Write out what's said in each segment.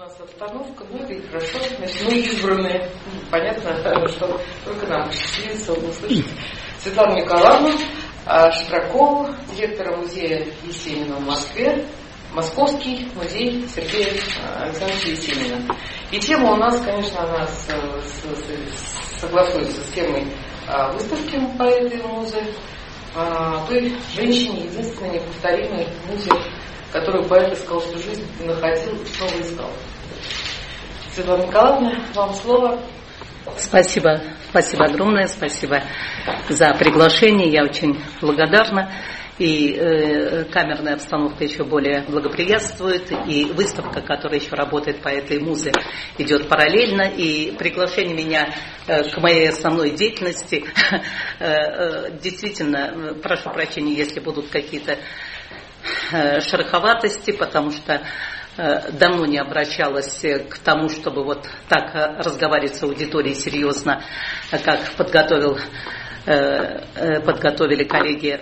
нас обстановка, ну это и хорошо. Значит, мы избранные. Понятно, что только нам посчастливится услышать Светлану Николаевну Штракову, директора музея Есенина в Москве, Московский музей Сергея Александровича Есенина. И тема у нас, конечно, она согласуется с темой выставки поэта и музы, той женщине, единственной неповторимой музе, которую поэт искал всю жизнь, находил и снова искал. Светлана Николаевна, вам слово. Спасибо огромное, спасибо за приглашение, я очень благодарна. И камерная обстановка еще более благоприятствует, и выставка, которая еще работает по этой музе, идет параллельно, и приглашение меня к моей основной деятельности, действительно, прошу прощения, если будут какие-то шероховатости, потому что давно не обращалась к тому, чтобы вот так разговаривать с аудиторией серьезно, как подготовили коллеги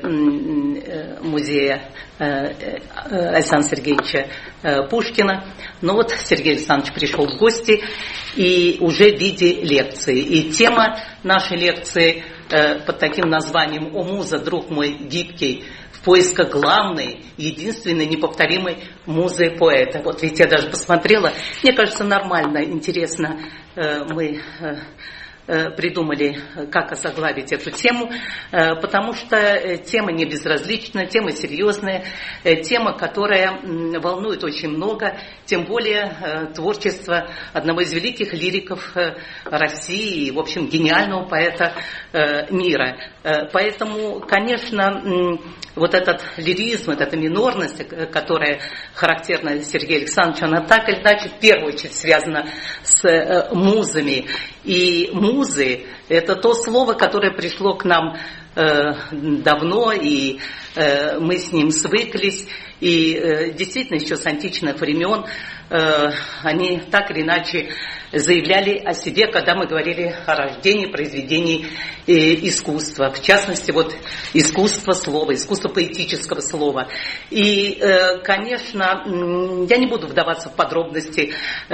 музея Александра Сергеевича Пушкина. Но вот Сергей Александрович пришел в гости и уже в виде лекции. И тема нашей лекции под таким названием «О муза, друг мой гибкий, в поисках главной, единственной, неповторимой музы поэта». Вот ведь я даже посмотрела, мне кажется, нормально, интересно мы придумали, как озаглавить эту тему, потому что тема не безразличная, тема серьезная, тема, которая волнует очень много, тем более творчество одного из великих лириков России и, в общем, гениального поэта мира. Поэтому, конечно, вот этот лиризм, вот эта минорность, которая характерна Сергею Александровичу, она так или иначе в первую очередь связана с музами. И музы – это то слово, которое пришло к нам давно, и мы с ним свыклись. И действительно еще с античных времен они так или иначе заявляли о себе, когда мы говорили о рождении произведений искусства. В частности, вот искусство слова, искусство поэтического слова. И, конечно, я не буду вдаваться в подробности.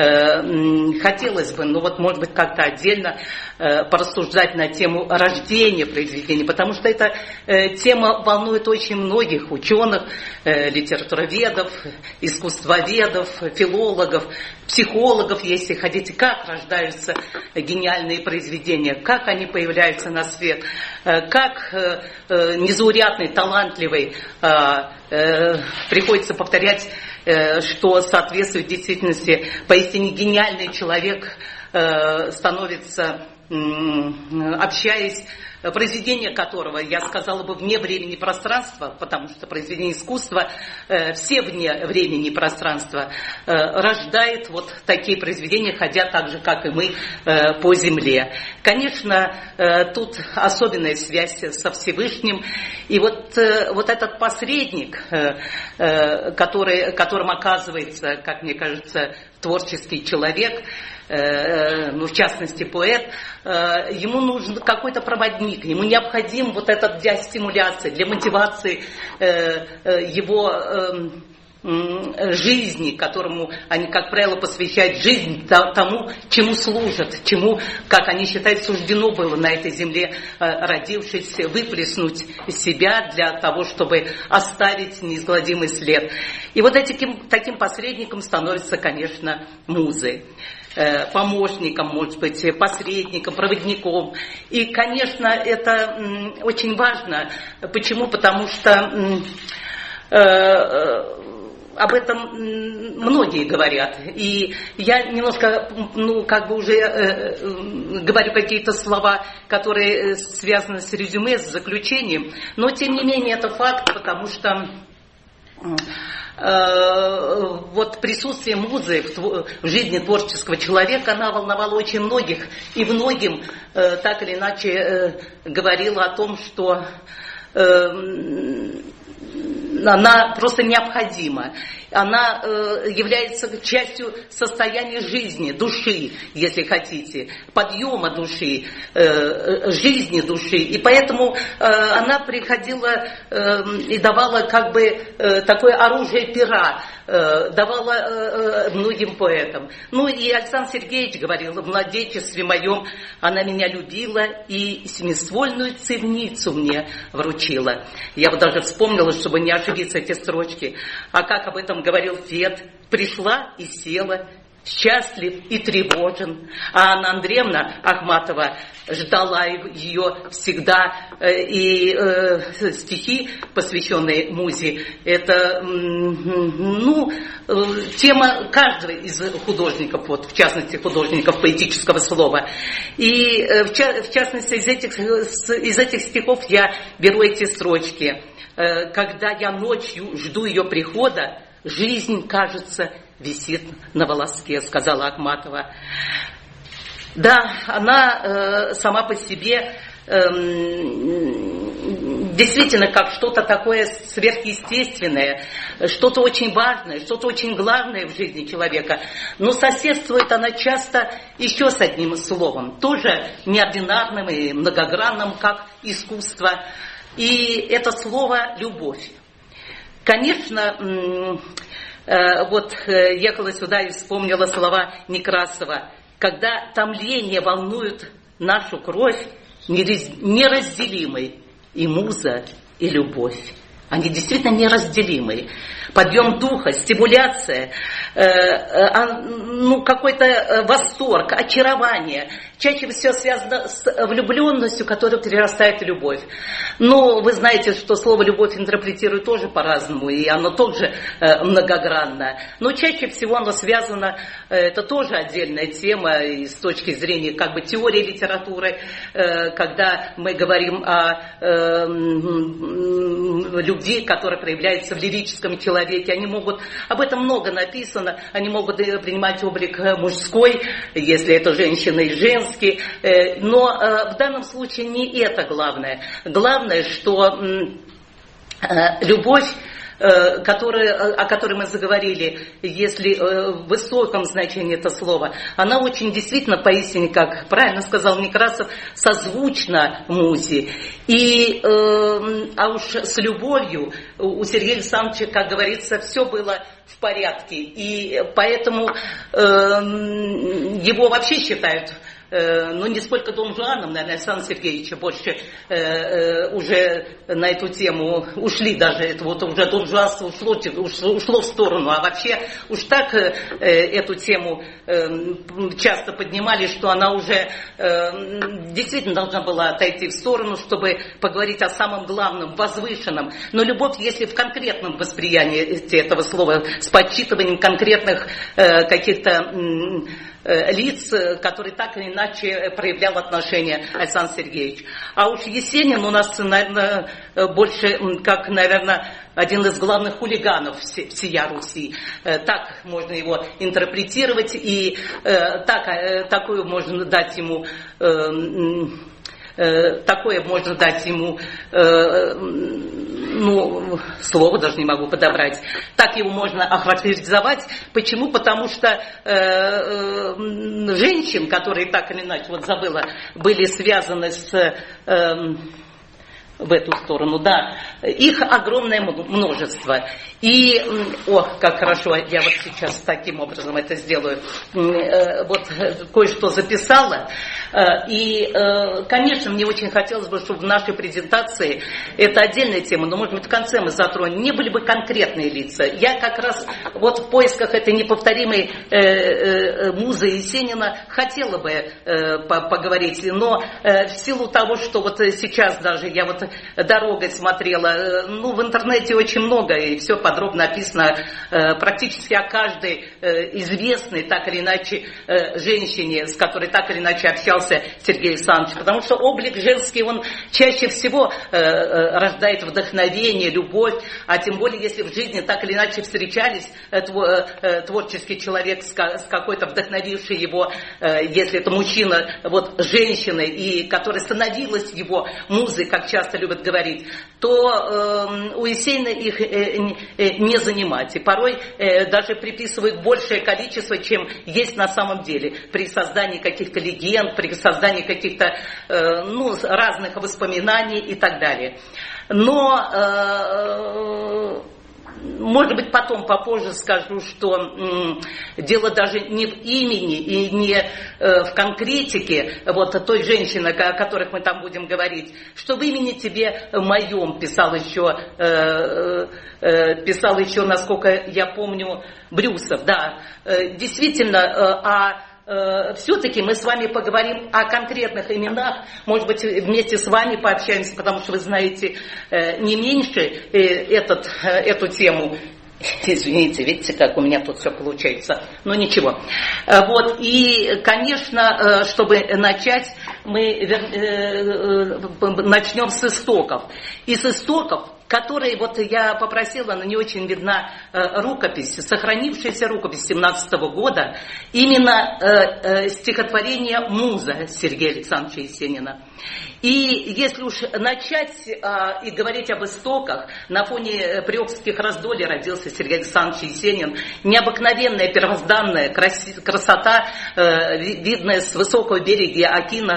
Хотелось бы, но вот, может быть, как-то отдельно порассуждать на тему рождения произведений, потому что эта тема волнует очень многих ученых, литературоведов, искусствоведов, филологов, психологов, если хотите, как рождаются гениальные произведения, как они появляются на свет, как незаурядный, талантливый, приходится повторять, что соответствует действительности, поистине гениальный человек становится, общаясь, произведение которого, я сказала бы, вне времени и пространства, потому что произведение искусства все вне времени и пространства, рождает вот такие произведения, ходя так же, как и мы, по земле. Конечно, тут особенная связь со Всевышним. И вот этот посредник, которым оказывается, как мне кажется, творческий человек, ну, в частности, поэт, ему нужен какой-то проводник, ему необходим вот этот для стимуляции, для мотивации его жизни, которому они, как правило, посвящают жизнь тому, чему служат, чему, как они считают, суждено было на этой земле, родившись, выплеснуть себя для того, чтобы оставить неизгладимый след. И вот таким посредником становятся, конечно, музы. Помощником, может быть, посредником, проводником. И, конечно, это очень важно. Почему? Потому что об этом многие говорят. И я немножко, уже говорю какие-то слова, которые связаны с резюме, с заключением. Но, тем не менее, это факт, потому что вот присутствие музы в жизни творческого человека, она волновала очень многих, и многим так или иначе говорила о том, что она просто необходима. она является частью состояния жизни, души, если хотите, подъема души, жизни души. И поэтому она приходила и давала как бы такое оружие пера, давала многим поэтам. Ну и Александр Сергеевич говорил: в младенчестве моем она меня любила и семиствольную цивницу мне вручила. Я бы даже вспомнила, чтобы не ошибиться, эти строчки. А как об этом говорил Фет: пришла и села, счастлив и тревожен. А Анна Андреевна Ахматова ждала ее всегда. И стихи, посвященные музе, это тема каждого из художников, вот, в частности художников поэтического слова. И в частности из этих стихов я беру эти строчки. Когда я ночью жду ее прихода, жизнь, кажется, висит на волоске, сказала Ахматова. Да, она сама по себе действительно как что-то такое сверхъестественное, что-то очень важное, что-то очень главное в жизни человека. Но соседствует она часто еще с одним словом, тоже неординарным и многогранным, как искусство. И это слово «любовь». Конечно, вот ехала сюда и вспомнила слова Некрасова: когда томление волнует нашу кровь, неразделимы и муза, и любовь. Они действительно неразделимы. Подъем духа, стимуляция, какой-то восторг, очарование. Чаще всего связано с влюбленностью, которая перерастает в любовь. Но вы знаете, что слово «любовь» интерпретируют тоже по-разному, и оно тоже многогранно. Но чаще всего оно связано, это тоже отдельная тема, и с точки зрения как бы теории литературы, когда мы говорим о любви, которая проявляется в лирическом человеке. Они могут, об этом много написано, они могут принимать облик мужской, если это женщина и женский. Но в данном случае не это главное. Главное, что любовь, о которой мы заговорили, если в высоком значении это слово, она очень действительно поистине, как правильно сказал Некрасов, созвучна музе. А уж с любовью у Сергея Александровича, как говорится, все было в порядке. И поэтому его вообще считают, не сколько Дон Жуаном, наверное, Александра Сергеевича больше уже на эту тему ушли даже. Это вот уже Дон Жуанство ушло в сторону. А вообще уж так эту тему часто поднимали, что она уже действительно должна была отойти в сторону, чтобы поговорить о самом главном, возвышенном. Но любовь, если в конкретном восприятии этого слова, с подсчитыванием конкретных каких-то лиц, которые так или иначе проявлял отношение Александр Сергеевич. А уж Есенин у нас, наверное, больше как, наверное, один из главных хулиганов всея Руси. Так можно его интерпретировать, и такое можно дать ему... Такое можно дать ему, слово даже не могу подобрать. Так его можно охарактеризовать. Почему? Потому что женщин, которые так или иначе, вот забыла, были связаны с... в эту сторону, да, их огромное множество. И, как хорошо, я вот сейчас таким образом это сделаю, вот кое-что записала, и, конечно, мне очень хотелось бы, чтобы в нашей презентации, это отдельная тема, но, может быть, в конце мы затронем, не были бы конкретные лица. Я как раз вот в поисках этой неповторимой музы Есенина хотела бы поговорить, но в силу того, что вот сейчас даже я вот дорогой смотрела, в интернете очень много, и все подробно описано практически о каждой известной, так или иначе, женщине, с которой так или иначе общался встречался Сергей Александрович, потому что облик женский, он чаще всего рождает вдохновение, любовь, а тем более, если в жизни так или иначе встречались творческий человек с какой-то вдохновившей его, если это мужчина, вот женщина, и которая становилась его музой, как часто любят говорить, то у Есенина их не занимать. И порой даже приписывают большее количество, чем есть на самом деле. При создании каких-то легенд, при создании каких-то разных воспоминаний и так далее. Но может быть, потом, попозже скажу, что дело даже не в имени и не в конкретике вот той женщины, о которых мы там будем говорить, что в имени тебе моем писал еще, насколько я помню, Брюсов. Да, действительно, все-таки мы с вами поговорим о конкретных именах, может быть, вместе с вами пообщаемся, потому что вы знаете не меньше эту тему. Извините, видите, как у меня тут все получается, но ничего. Вот, и, конечно, чтобы начать, мы начнем с истоков. И с истоков, которые, вот я попросила, но не очень видна рукопись, сохранившаяся рукопись 17 года, именно стихотворение «Муза» Сергея Александровича Есенина. И если уж начать и говорить об истоках, на фоне приокских раздолий родился Сергей Александрович Есенин. Необыкновенная первозданная красота, видная с высокого берега Окина,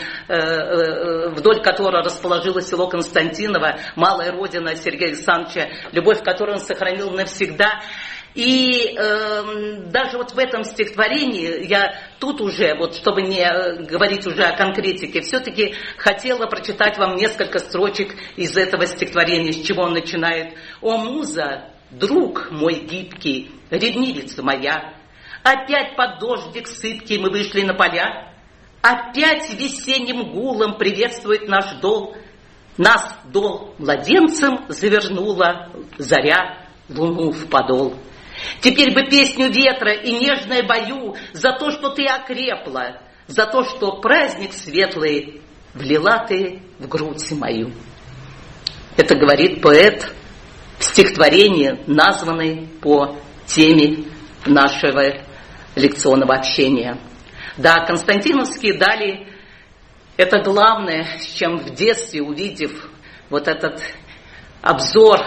вдоль которого расположилось село Константиново, малая родина Сергея Александровича, любовь, которую он сохранил навсегда. И даже вот в этом стихотворении я тут уже, вот чтобы не говорить уже о конкретике, все-таки хотела прочитать вам несколько строчек из этого стихотворения, с чего он начинает. «О, муза, друг мой гибкий, ревнивица моя, опять под дождик сыпкий мы вышли на поля, опять весенним гулом приветствует наш дол, нас дол младенцем завернула заря луну в подол. Теперь бы песню ветра и нежное бою за то, что ты окрепла, за то, что праздник светлый влила ты в грудь мою». Это говорит поэт в стихотворении, названной по теме нашего лекционного общения. Да, константиновские дали — это главное, с чем в детстве, увидев вот этот обзор,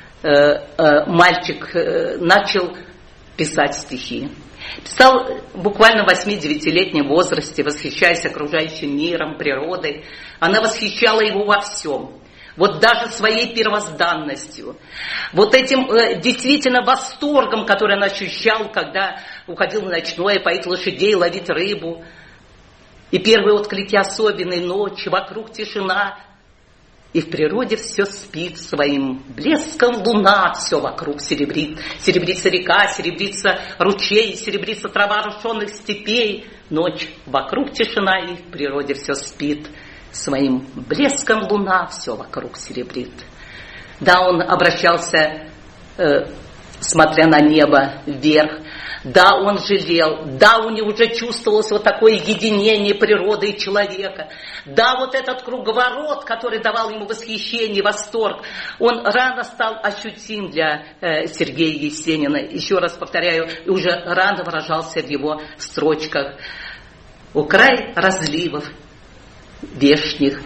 мальчик начал писать стихи. Писал буквально в 8-9-летнем возрасте, восхищаясь окружающим миром, природой. Она восхищала его во всем. Вот даже своей первозданностью. Вот этим действительно восторгом, который он ощущал, когда уходил на ночное, поить лошадей, ловить рыбу. И первые отклики особенной ночи, вокруг тишина. И в природе все спит своим блеском луна, все вокруг серебрит. Серебрится река, серебрится ручей, серебрится трава рушеных степей. Ночь, вокруг тишина, и в природе все спит. Своим блеском луна все вокруг серебрит. Да, он обращался, смотря на небо, вверх. Да, он жалел, да, у него уже чувствовалось вот такое единение природы и человека. Да, вот этот круговорот, который давал ему восхищение, восторг, он рано стал ощутим для Сергея Есенина. Еще раз повторяю, и уже рано выражался в его строчках. «О край разливов вешних,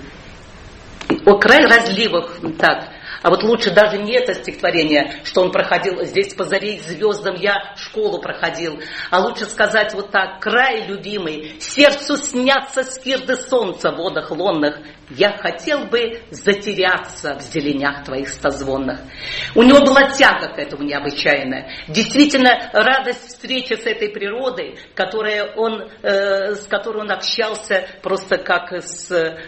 о край разливов», так. А вот лучше даже не это стихотворение, что он проходил здесь по заре звездам, я школу проходил. А лучше сказать вот так: край любимый, сердцу снятся скирды солнца в водах лунных. Я хотел бы затеряться в зеленях твоих стозвонных. У него была тяга к этому необычайная. Действительно, радость встречи с этой природой, с которой он общался просто как с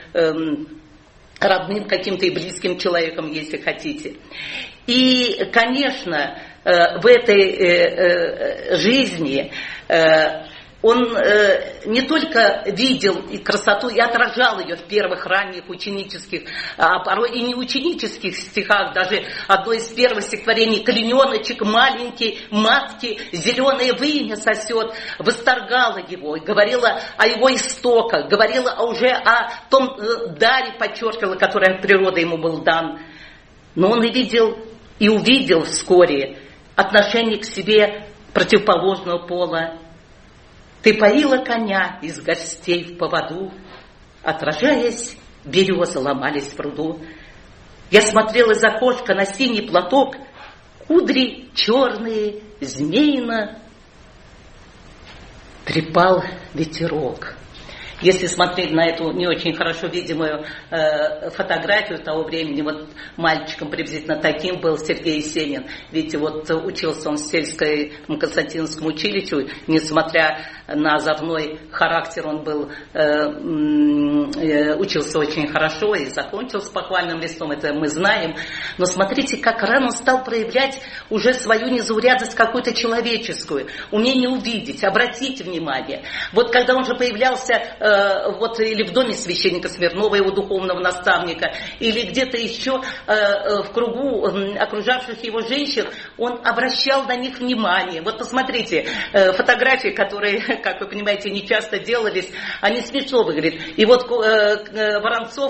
родным каким-то и близким человеком, если хотите. И, конечно, в этой жизни он не только видел и красоту, и отражал ее в первых ранних ученических, а порой и не ученических стихах, даже одно из первых стихотворений: «Клененочек маленький, матки, зеленое вымя сосет», восторгала его, говорила о его истоках, говорила уже о том даре, подчеркивала, который от природы ему был дан. Но он и видел, и увидел вскоре отношение к себе противоположного пола. «Ты поила коня из гостей в поводу, отражаясь, березы ломались в пруду. Я смотрела из окошка на синий платок, кудри черные, змеино трепал ветерок». Если смотреть на эту не очень хорошо видимую фотографию того времени, вот мальчиком приблизительно таким был Сергей Есенин. Видите, вот учился он в сельском Константиновском училище, несмотря на озорной характер, он был, учился очень хорошо и закончил с похвальным листом, это мы знаем. Но смотрите, как рано он стал проявлять уже свою незаурядность какую-то человеческую, умение увидеть, обратить внимание. Вот когда он же появлялся вот или в доме священника Смирнова, его духовного наставника, или где-то еще в кругу окружавших его женщин, он обращал на них внимание. Вот посмотрите, фотографии, которые, как вы понимаете, не часто делались, они смешно выглядят. И вот Воронцов,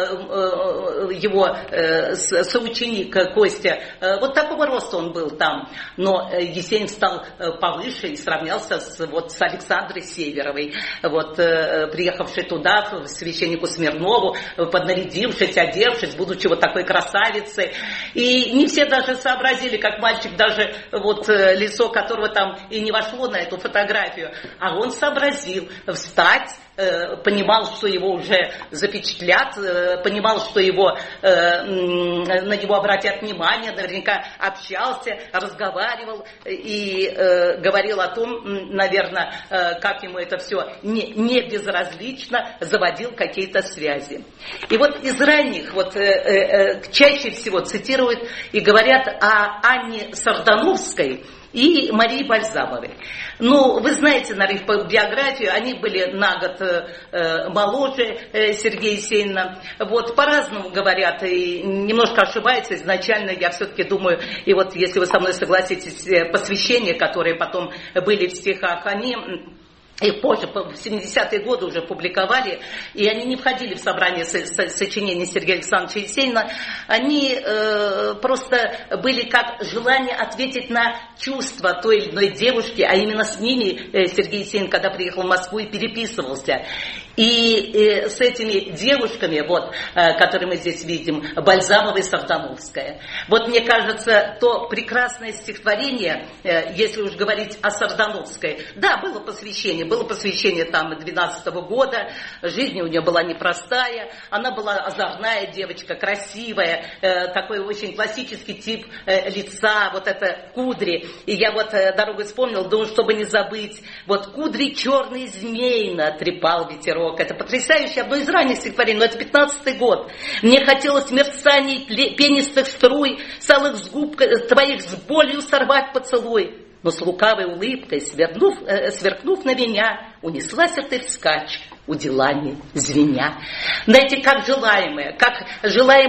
его соученик Костя, вот такого роста он был там, но Есенин стал повыше и сравнялся с Александрой Северовой, вот, приехавшей туда, к священнику Смирнову, поднарядившись, одевшись, будучи вот такой красавицей. И не все даже сообразили, как мальчик, даже вот лицо которого там и не вошло на эту фотографию, а он сообразил встать, понимал, что его уже запечатлят, понимал, что его, на него обратят внимание, наверняка общался, разговаривал и говорил о том, наверное, как ему это все не безразлично, заводил какие-то связи. И вот из ранних, вот чаще всего цитируют и говорят о Анне Сардановской и Марии Бальзамовой. Ну, вы знаете, наверное, по биографию, они были на год моложе Сергея Есенина. Вот, по-разному говорят, и немножко ошибаются. Изначально я все-таки думаю, и вот если вы со мной согласитесь, посвящения, которые потом были в стихах, они... Их позже, в 70-е годы уже публиковали, и они не входили в собрание сочинений Сергея Александровича Есенина. Они просто были как желание ответить на чувства той или иной девушки, а именно с ними Сергей Есенин, когда приехал в Москву, и переписывался. И с этими девушками, вот, которые мы здесь видим, Бальзамова и Сардановская. Вот мне кажется, то прекрасное стихотворение, если уж говорить о Сардановской, да, было посвящение там 12-го года, жизнь у нее была непростая, она была озорная девочка, красивая, такой очень классический тип лица, вот это кудри. И я вот дорогой вспомнил, думаю, чтобы не забыть, вот кудри черные змеино трепал ветерок. Это потрясающе, одно из ранних стихотворений, но это 15-й год. Мне хотелось мерцаний пенистых струй, с алых губ твоих с болью сорвать поцелуй. Но с лукавой улыбкой, сверкнув на меня, унеслась ты вскачь, уделами звеня. Знаете, как желаемое, так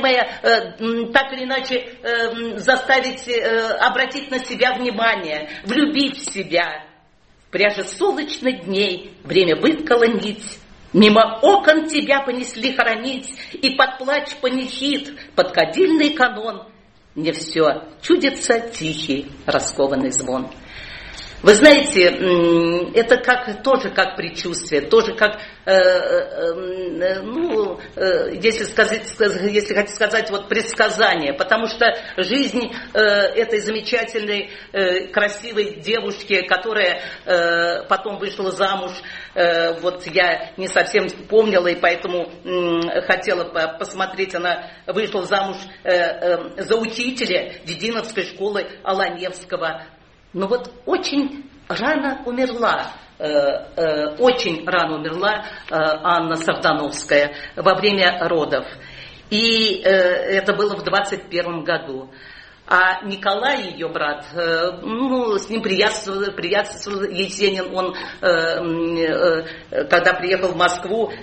или иначе заставить обратить на себя внимание, влюбить в себя. В пряже солнечных дней время выткало нить, мимо окон тебя понесли хоронить, и под плач панихид, под кадильный канон мне все чудится тихий, раскованный звон. Вы знаете, это тоже как предчувствие, тоже как, если хотите сказать, вот предсказание, потому что жизнь этой замечательной, красивой девушки, которая потом вышла замуж, вот я не совсем помнила, и поэтому хотела посмотреть, она вышла замуж за учителя Вединовской школы Аланевского. Но вот очень рано умерла Анна Сардановская во время родов. И это было в 21 году. А Николай, ее брат, с ним приятствовал Есенин. Он, когда приехал в Москву,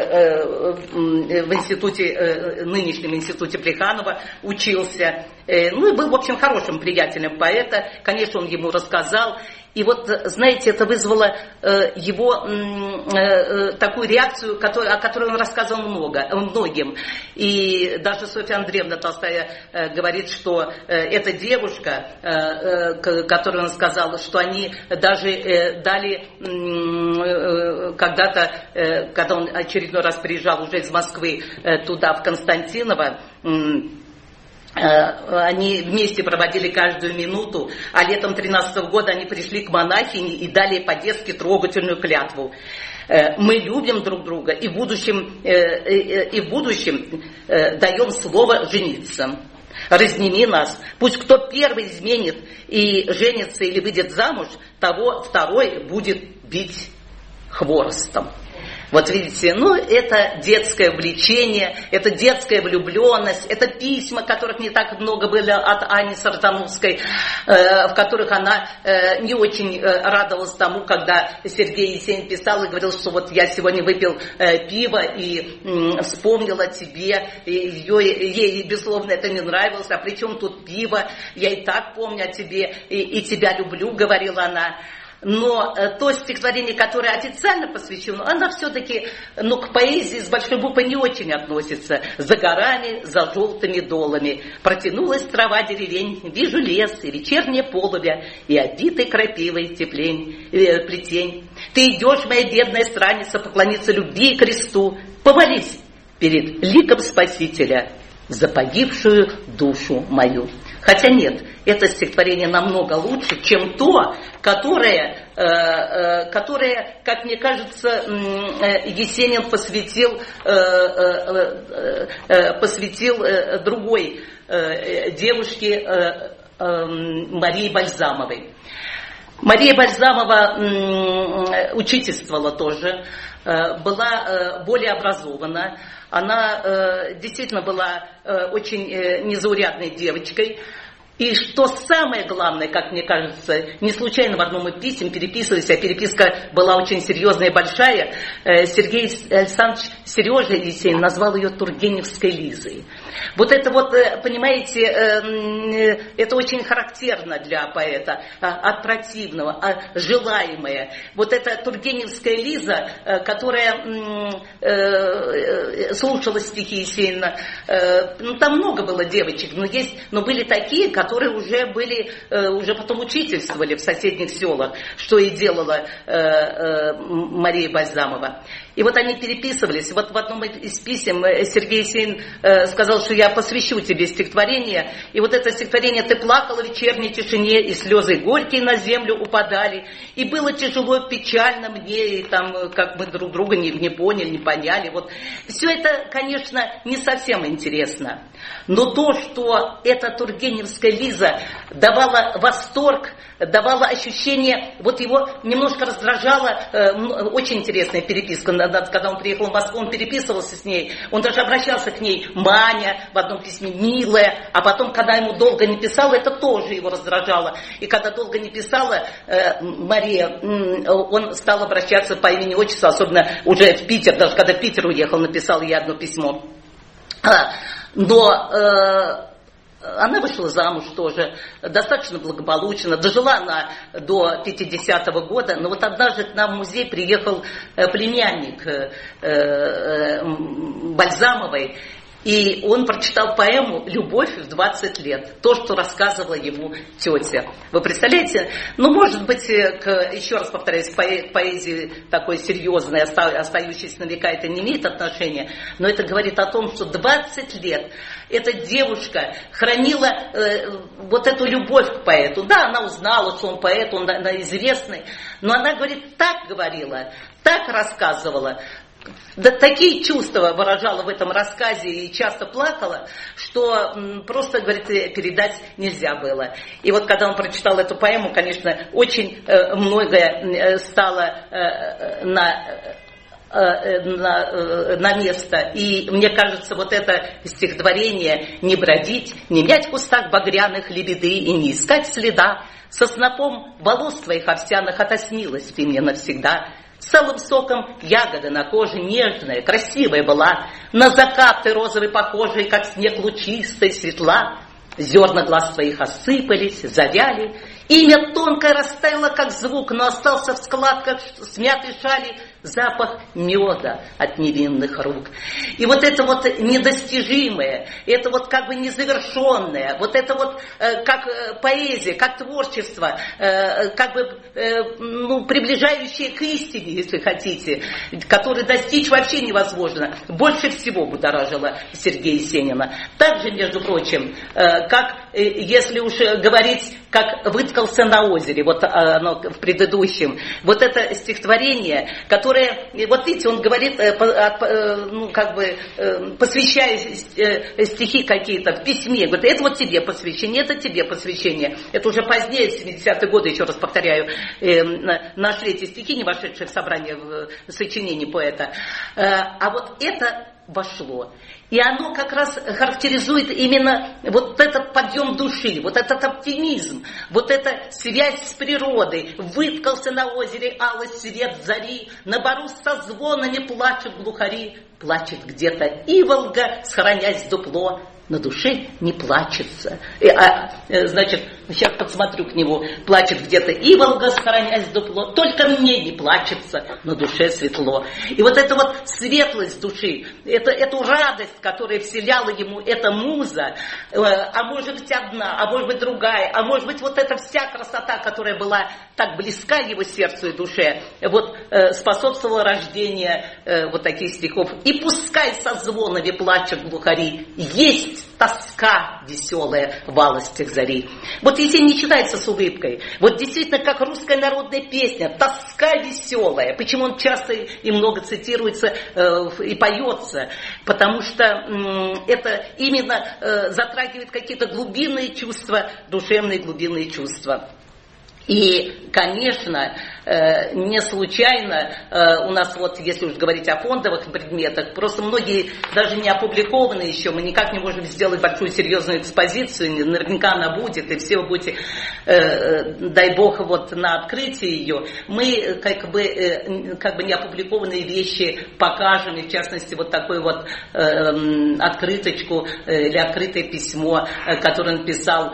в институте, нынешнем институте Плеханова, учился. И был, в общем, хорошим приятелем поэта. Конечно, он ему рассказал. И вот, знаете, это вызвало его такую реакцию, о которой он рассказывал многим. И даже Софья Андреевна Толстая говорит, что эта девушка, которой он сказал, что они даже дали когда-то, когда он очередной раз приезжал уже из Москвы туда, в Константиново, они вместе проводили каждую минуту, а летом 13-го года они пришли к монахине и дали по-детски трогательную клятву. Мы любим друг друга и в будущем даем слово жениться. Разними нас. Пусть кто первый изменит и женится или выйдет замуж, того второй будет бить хворостом. Вот видите, это детское влечение, это детская влюбленность, это письма, которых не так много было от Ани Сартановской, в которых она не очень радовалась тому, когда Сергей Есенин писал и говорил, что вот я сегодня выпил пиво и вспомнил о тебе, и ей, безусловно, это не нравилось, а при чем тут пиво, я и так помню о тебе, и тебя люблю, говорила она. Но то стихотворение, которое официально посвящено, оно все-таки к поэзии с большой буквы не очень относится. За горами, за желтыми долами протянулась трава деревень, вижу лес и вечернее полымя, и обитый крапивой плетень. Ты идешь, моя бедная странница, поклониться любви и кресту, помолись перед ликом Спасителя за погибшую душу мою. Хотя нет, это стихотворение намного лучше, чем то, которое, как мне кажется, Есенин посвятил другой девушке Марии Бальзамовой. Мария Бальзамова учительствовала тоже, была более образована. Она действительно была очень незаурядной девочкой. И что самое главное, как мне кажется, не случайно в одном из писем переписывались, а переписка была очень серьезная и большая, Сергей Александрович Сережа Есенин назвал ее Тургеневской Лизой. Вот это вот, понимаете, это очень характерно для поэта, от противного, желаемое. Вот эта Тургеневская Лиза, которая слушала стихи Есенина, там много было девочек, но были такие, которые уже потом учительствовали в соседних селах, что и делала Мария Бальзамова. И вот они переписывались. Вот в одном из писем Сергей Есенин сказал, что я посвящу тебе стихотворение. И вот это стихотворение: ты плакала в вечерней тишине, и слезы горькие на землю упадали. И было тяжело, печально мне, и там, как мы друг друга не поняли, не поняли. Вот. Все это, конечно, не совсем интересно. Но то, что эта Тургеневская Лиза давала восторг, давала ощущение, вот его немножко раздражала, очень интересная переписка, когда он приехал в Москву, он переписывался с ней, он даже обращался к ней: Маня, в одном письме милая, а потом, когда ему долго не писала, это тоже его раздражало. И когда долго не писала Мария, он стал обращаться по имени-отчеству, особенно уже в Питер, даже когда в Питер уехал, написал ей одно письмо. Но она вышла замуж тоже, достаточно благополучно, дожила она до 50-го года, но вот однажды к нам в музей приехал племянник Бальзамовой, и он прочитал поэму «Любовь в 20 лет», то, что рассказывала ему тетя. Вы представляете? Может быть, еще раз повторяюсь, к поэзии такой серьезной, остающейся на века, это не имеет отношения, но это говорит о том, что 20 лет эта девушка хранила вот эту любовь к поэту. Да, она узнала, что он поэт, он известный, но она, говорит, так говорила, так рассказывала, да, такие чувства выражала в этом рассказе и часто плакала, что просто, говорит, передать нельзя было. И вот когда он прочитал эту поэму, конечно, очень многое стало на место. И мне кажется, вот это стихотворение «Не бродить, не мять в кустах багряных лебеды и не искать следа, со снопом волос твоих овсяных отоснилась ты мне навсегда. С алым соком ягода на коже нежная, красивая была, на закат ты розовый похожий, как снег лучистой светла. Зерна глаз твоих осыпались, завяли, имя тонкое растаяло, как звук, но остался в складках смятой шали запах меда от невинных рук. И вот это вот недостижимое, это вот как бы незавершенное, вот это вот как поэзия, как творчество, как бы приближающее к истине, если хотите, которое достичь вообще невозможно, больше всего будоражило Сергея Есенина. Также, между прочим, как если уж говорить, как выткался на озере, вот оно в предыдущем, вот это стихотворение, которое, вот видите, он говорит, посвящая стихи какие-то в письме, говорит, это вот тебе посвящение, это тебе посвящение. Это уже позднее, в 70-е годы, еще раз повторяю, нашли эти стихи, не вошедшие в собрание сочинений поэта. А вот это вошло. И оно как раз характеризует именно вот этот подъем души, вот этот оптимизм, вот эта связь с природой. Выткался на озере алый свет зари, на бару со звонами плачут глухари. Плачет где-то иволга, схоронясь дупло, на душе не плачется. Значит, сейчас подсмотрю к нему. Плачет где-то иволга, схоронясь дупло, только мне не плачется, на душе светло. И вот эта вот светлость души, эту радость, которая вселяла ему эта муза, а может быть одна, а может быть другая, а может быть вот эта вся красота, которая была так близка его сердцу и душе, вот способствовала рождению вот таких стихов. И пускай со звонами плачут глухари, есть тоска веселая в алостях зари. Вот Есенин не читается с улыбкой. Вот действительно, как русская народная песня, тоска веселая. Почему он часто и много цитируется и поется? Потому что это именно затрагивает какие-то глубинные чувства, душевные глубинные чувства. И, конечно, не случайно у нас, вот если уж говорить о фондовых предметах, просто многие даже не опубликованы еще, мы никак не можем сделать большую серьезную экспозицию, наверняка она будет, и все вы будете, дай бог, вот на открытии ее, мы как бы не опубликованные вещи покажем, и в частности вот такую вот открыточку или открытое письмо, которое он писал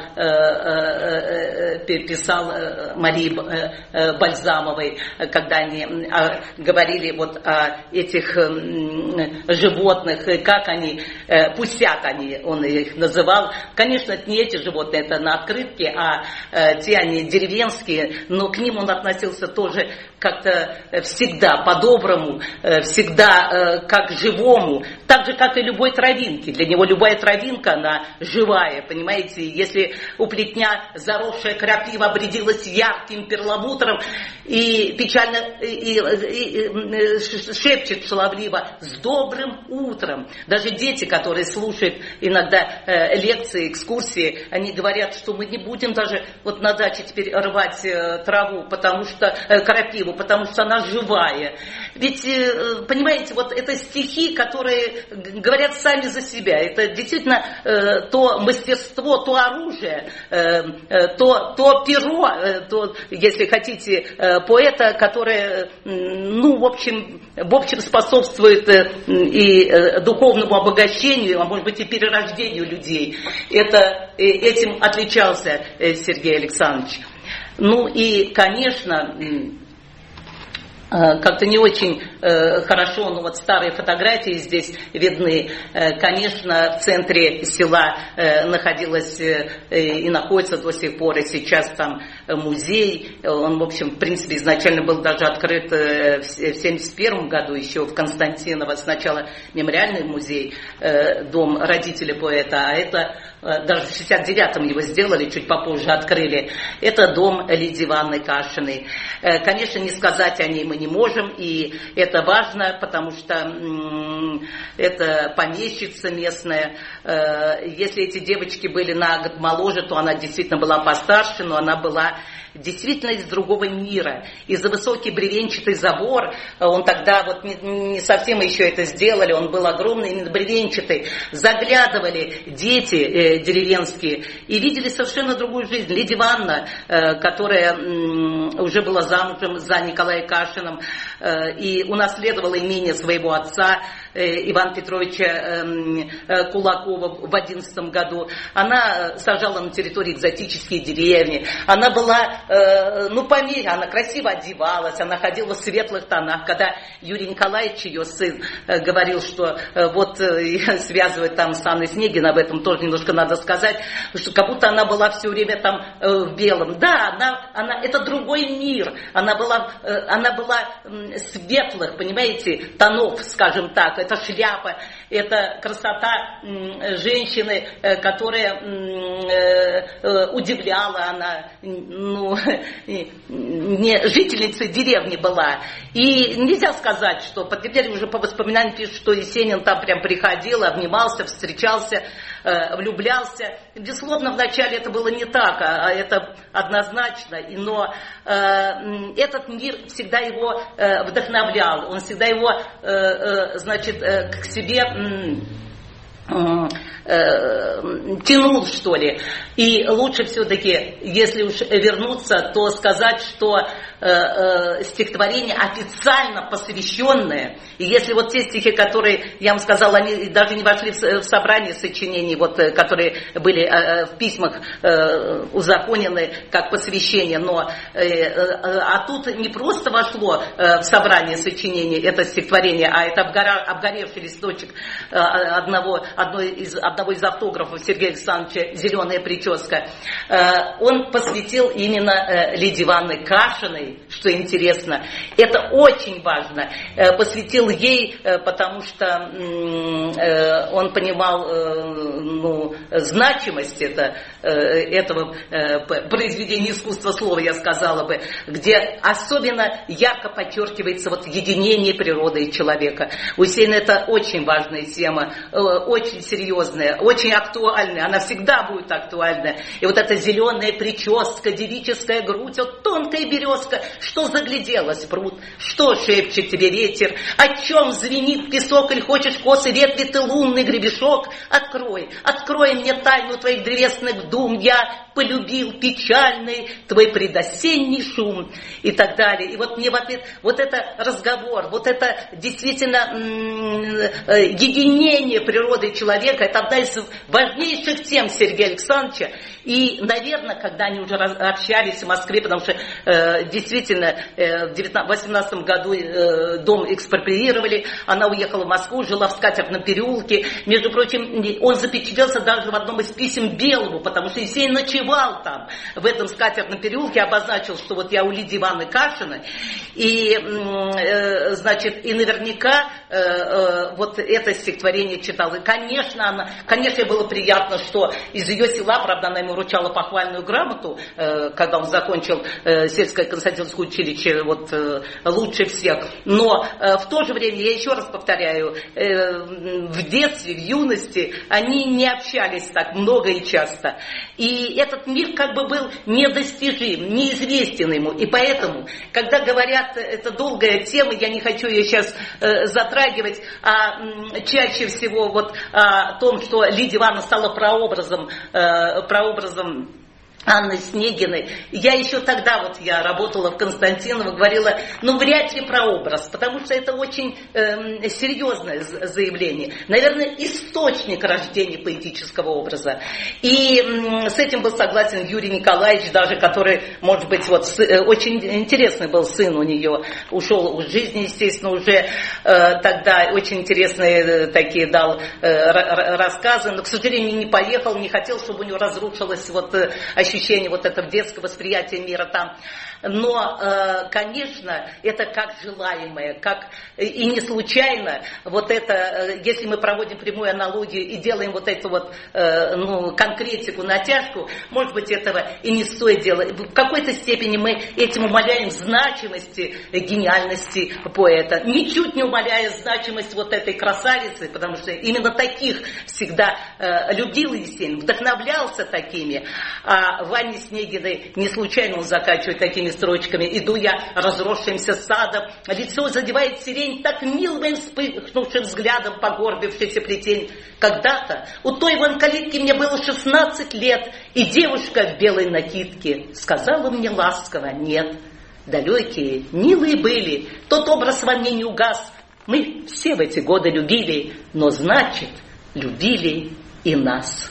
Марии Бальзамовой, когда они говорили вот о этих животных, как они, пусяк они, он их называл. Конечно, это не эти животные, это на открытке, а те они деревенские, но к ним он относился тоже как-то всегда по-доброму, всегда как к живому, так же, как и любой травинке. Для него любая травинка, она живая, понимаете? Если у плетня заросшая крапива обрядилась ярким перламутром и печально и шепчет шаловливо «С добрым утром». Даже дети, которые слушают иногда лекции, экскурсии, они говорят, что мы не будем даже вот на даче теперь рвать траву, потому что крапиву, потому что она живая. Ведь, понимаете, вот это стихи, которые говорят сами за себя. Это действительно то мастерство, то оружие, то перо, то, если хотите, поэта, которое, в общем способствует и духовному обогащению, а может быть и перерождению людей. Этим отличался Сергей Александрович. Ну и, конечно, как-то не очень хорошо, но вот старые фотографии здесь видны. Конечно, в центре села находилась и находится до сих пор, и сейчас там музей. Он, в общем, в принципе, изначально был даже открыт в 1971 году, еще в Константиново. Сначала мемориальный музей, дом родителей поэта, а это даже в 1969-м его сделали, чуть попозже открыли. Это дом Лидии Ивановны Кашиной. Конечно, не сказать о ней мы не можем, и это важно, потому что это помещица местная. Если эти девочки были на год моложе, то она действительно была постарше, но она была действительно из другого мира. И за высокий бревенчатый забор, он тогда вот не совсем еще это сделали, он был огромный, именно бревенчатый, заглядывали дети деревенские и видели совершенно другую жизнь. Лидия Ивановна, которая уже была замужем за Николаем Кашиным и унаследовала имение своего отца Ивана Петровича Кулакова в 11 году. Она сажала на территории экзотические деревни. Она была, по мере, она красиво одевалась, она ходила в светлых тонах. Когда Юрий Николаевич, ее сын, говорил, что вот связывает там с Анной Снегиной, об этом тоже немножко надо сказать, что как будто она была все время там в белом. Да, она это другой мир. Она была светлых, понимаете, тонов, скажем так. Это шляпа, это красота женщины, которая удивляла, она не жительницей деревни была. И нельзя сказать, что теперь уже по воспоминаниям пишут, что Есенин там прям приходил, обнимался, встречался, влюблялся. Безусловно, вначале это было не так, а это однозначно. Но этот мир всегда его вдохновлял, он всегда его, к себе тянул, что ли. И лучше все-таки, если уж вернуться, то сказать, что стихотворение официально посвященное, и если вот те стихи, которые, я вам сказала, они даже не вошли в собрание сочинений, вот, которые были в письмах узаконены как посвящение, но а тут не просто вошло в собрание сочинений это стихотворение, а это обгоревший листочек одного из автографов Сергея Александровича «Зеленая прическа». Он посвятил именно Лидии Ивановне Кашиной, что интересно. Это очень важно. Посвятил ей, потому что он понимал значимость этого произведения искусства слова, я сказала бы, где особенно ярко подчеркивается вот единение природы и человека. У Есенина это очень важная тема, очень серьезная, очень актуальная, она всегда будет актуальна. И вот эта зеленая прическа, девическая грудь, вот тонкая березка, что загляделась пруд, что шепчет тебе ветер, о чем звенит песок, или хочешь косы ветви ты лунный гребешок, открой мне тайну твоих древесных дум, я полюбил печальный твой предосенний шум, и так далее. И вот мне в ответ, вот это разговор, вот это действительно единение природы и человека, это одна из важнейших тем Сергея Александровича. И, наверное, когда они уже общались в Москве, потому что действительно в 18 году дом экспроприировали, она уехала в Москву, жила в Скатертном переулке. Между прочим, он запечатлелся даже в одном из писем Белому, потому что Есенин ночевал там, в этом Скатертном переулке, обозначил, что вот я у Лидии Ивановны Кашиной. И, и наверняка вот это стихотворение читал. И, конечно, ей было приятно, что из ее села, правда, она ему вручала похвальную грамоту, когда он закончил сельское Константиновское училище, вот лучше всех. Но в то же время, я еще раз повторяю, в детстве, в юности они не общались так много и часто. И этот мир как бы был недостижим, неизвестен ему. И поэтому, когда говорят, это долгая тема, я не хочу ее сейчас затрагивать, а чаще всего вот о том, что Лидия Ивановна стала прообразом Анны Снегиной. Я еще тогда, вот я работала в Константиново, говорила, вряд ли прообраз, потому что это очень серьезное заявление. Наверное, источник рождения поэтического образа. И с этим был согласен Юрий Николаевич, даже который, может быть, вот очень интересный был сын у нее, ушел из жизни, естественно, уже тогда очень интересные такие дал рассказы, но, к сожалению, не поехал, не хотел, чтобы у него разрушилось вот ощущение вот этого детского восприятия мира там. но, конечно, это как желаемое, как и не случайно, вот это, если мы проводим прямую аналогию и делаем вот эту вот конкретику, натяжку, может быть, этого и не стоит делать. В какой-то степени мы этим умаляем значимости, гениальности поэта, ничуть не умаляя значимость вот этой красавицы, потому что именно таких всегда любил Есенин, вдохновлялся такими. А Ване Снегиной не случайно он заканчивает такими строчками: «Иду я разросшимся садом, лицо задевает сирень, так мил моим вспыхнувшим взглядом погорбившийся плетень. Когда-то у той вон калитки мне было 16 лет, и девушка в белой накидке сказала мне ласково: нет, далекие, милые были, тот образ во мне не угас. Мы все в эти годы любили, но значит, любили и нас».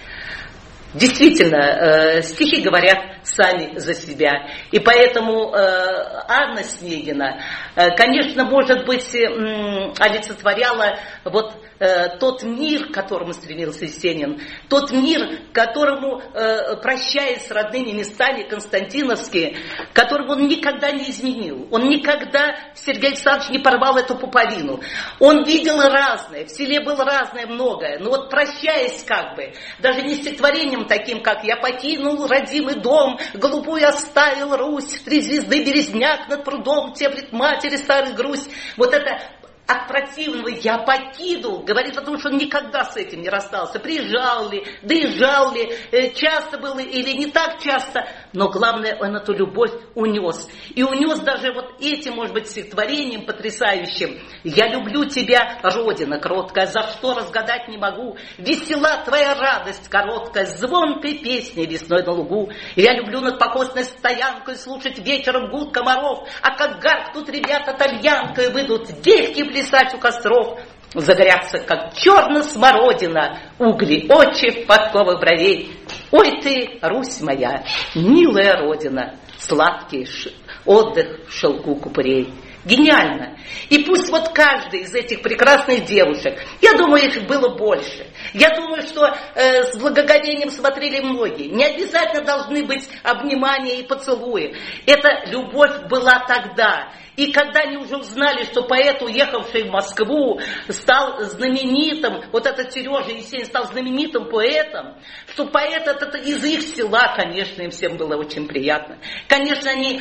Действительно, стихи говорят сами за себя. И поэтому Анна Снегина, конечно, может быть, олицетворяла вот тот мир, к которому стремился Есенин, тот мир, которому, прощаясь с родными местами константиновские, которого он никогда не изменил. Он никогда, Сергей Александрович, не порвал эту пуповину. Он видел разное, в селе было разное, многое. Но вот прощаясь как бы, даже не стихотворением таким, как «Я покинул родимый дом, голубую оставил Русь, 3 звезды березняк над прудом, теплит матери старый грусть». Вот это от противного «я покинул» говорит о том, что он никогда с этим не расстался. Приезжал ли, доезжал ли, часто было или не так часто, но главное, он эту любовь унес. И унес даже вот этим, может быть, стихотворением потрясающим: «Я люблю тебя, Родина кроткая, за что разгадать не могу. Весела твоя радость короткая, звонкой песней весной на лугу. Я люблю над покосной стоянкой слушать вечером гул комаров, а как гаркнут ребята тальянкой, выйдут девки плясать у костров. Загорятся, как черно-смородина, угли очи подковы бровей. Ой ты, Русь моя, милая родина, сладкий отдых в шелку купырей». Гениально. И пусть вот каждый из этих прекрасных девушек, я думаю, их было больше. Я думаю, что с благоговением смотрели многие. Не обязательно должны быть обнимания и поцелуи. Эта любовь была тогда. И когда они уже узнали, что поэт, уехавший в Москву, стал знаменитым, вот этот Сережа Есенин стал знаменитым поэтом, что поэт этот из их села, конечно, им всем было очень приятно. Конечно, они,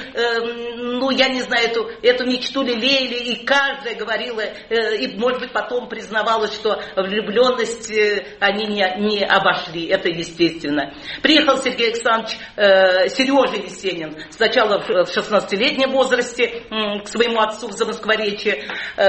я не знаю, эту мечту лелеяли, и каждая говорила, и, может быть, потом признавалась, что влюбленность они не обошли, это естественно. Приехал Сергей Александрович, Сережа Есенин, сначала в 16-летнем возрасте, к своему отцу в Замоскворечье,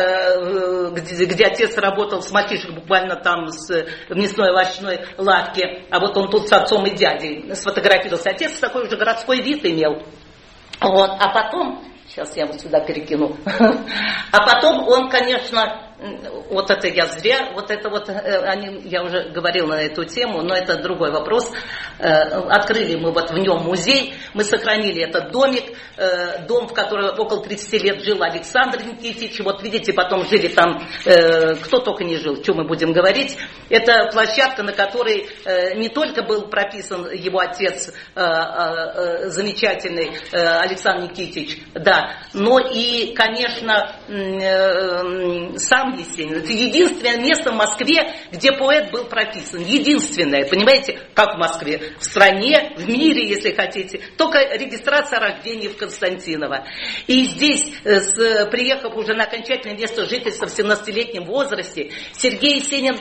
где отец работал с мальчишек буквально там в мясной овощной лавке, а вот он тут с отцом и дядей сфотографировался. Отец такой уже городской вид имел. Вот. А потом, сейчас я вот сюда перекину, а потом он, конечно, вот это я зря, вот это вот, я уже говорила на эту тему, но это другой вопрос. Открыли мы вот в нем музей, мы сохранили этот домик, дом, в котором около 30 лет жил Александр Никитич, вот видите, потом жили там, кто только не жил, что мы будем говорить. Это площадка, на которой не только был прописан его отец, замечательный Александр Никитич, да, но и, конечно, сам Есенин. Это единственное место в Москве, где поэт был прописан. Единственное, понимаете, как в Москве. В стране, в мире, если хотите. Только регистрация рождения в Константиново. И здесь, приехав уже на окончательное место жительства в 17-летнем возрасте, Сергей Есенин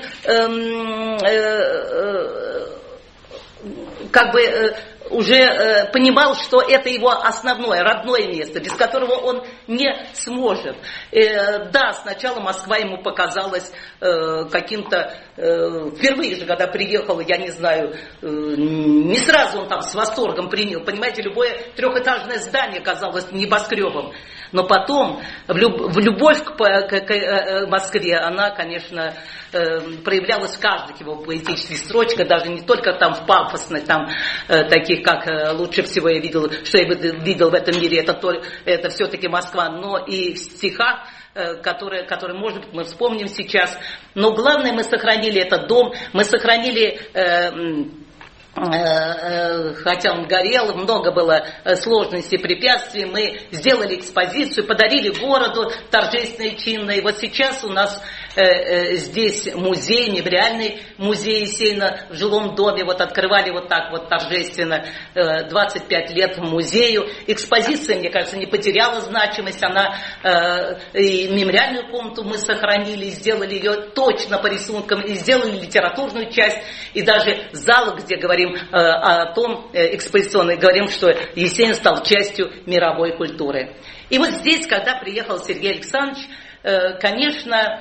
уже понимал, что это его основное, родное место, без которого он не сможет. Да, сначала Москва ему показалась каким-то... Впервые же, когда приехал, я не знаю, не сразу он там с восторгом принял. Понимаете, любое трехэтажное здание казалось небоскребом. Но потом любовь к Москве, она, конечно, проявлялась в каждых его поэтических строчках, даже не только там в пафосных, там, таких, как лучше всего я видел, что я видел в этом мире, это все-таки Москва, но и в стихах, которые, может быть, мы вспомним сейчас. Но главное, мы сохранили этот дом, мы сохранили хотя он горел, много было сложностей, препятствий, мы сделали экспозицию, подарили городу торжественно и чинно. И вот сейчас у нас здесь музей, мемориальный музей Есенина в жилом доме, вот открывали вот так вот торжественно 25 лет музею. Экспозиция, мне кажется, не потеряла значимость, она и мемориальную комнату мы сохранили, сделали ее точно по рисункам, и сделали литературную часть, и даже зал, где говорим о том экспозиционной, говорим, что Есенин стал частью мировой культуры. И вот здесь, когда приехал Сергей Александрович, конечно,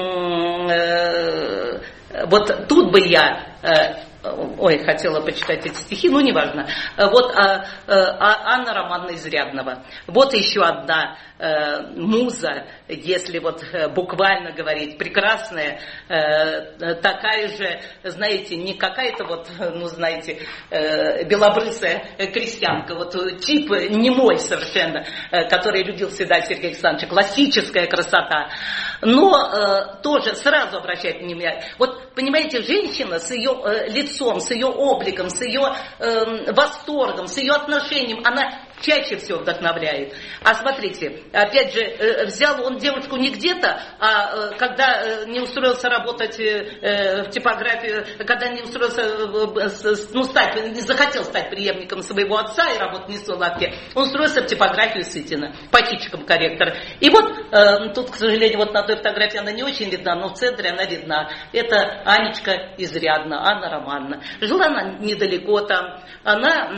вот тут бы я, хотела почитать эти стихи, но неважно. Вот Анна Романовна Изрядного. Вот еще одна муза, если вот буквально говорить, прекрасная, такая же, знаете, не какая-то вот, белобрысая крестьянка, вот тип немой совершенно, который любил всегда Сергей Александрович, классическая красота, но тоже сразу обращает внимание. Вот, понимаете, женщина с ее лицом, с ее обликом, с ее восторгом, с ее отношением, она чаще всего вдохновляет. А смотрите, опять же, взял он девушку не где-то, а когда не устроился работать в типографию, когда не устроился, не захотел стать преемником своего отца и работать не в лавке, он устроился в типографию Сытина, почитчиком корректора. И вот тут, к сожалению, вот на той фотографии она не очень видна, но в центре она видна. Это Анечка Изрядна, Анна Романовна. Жила она недалеко там, она...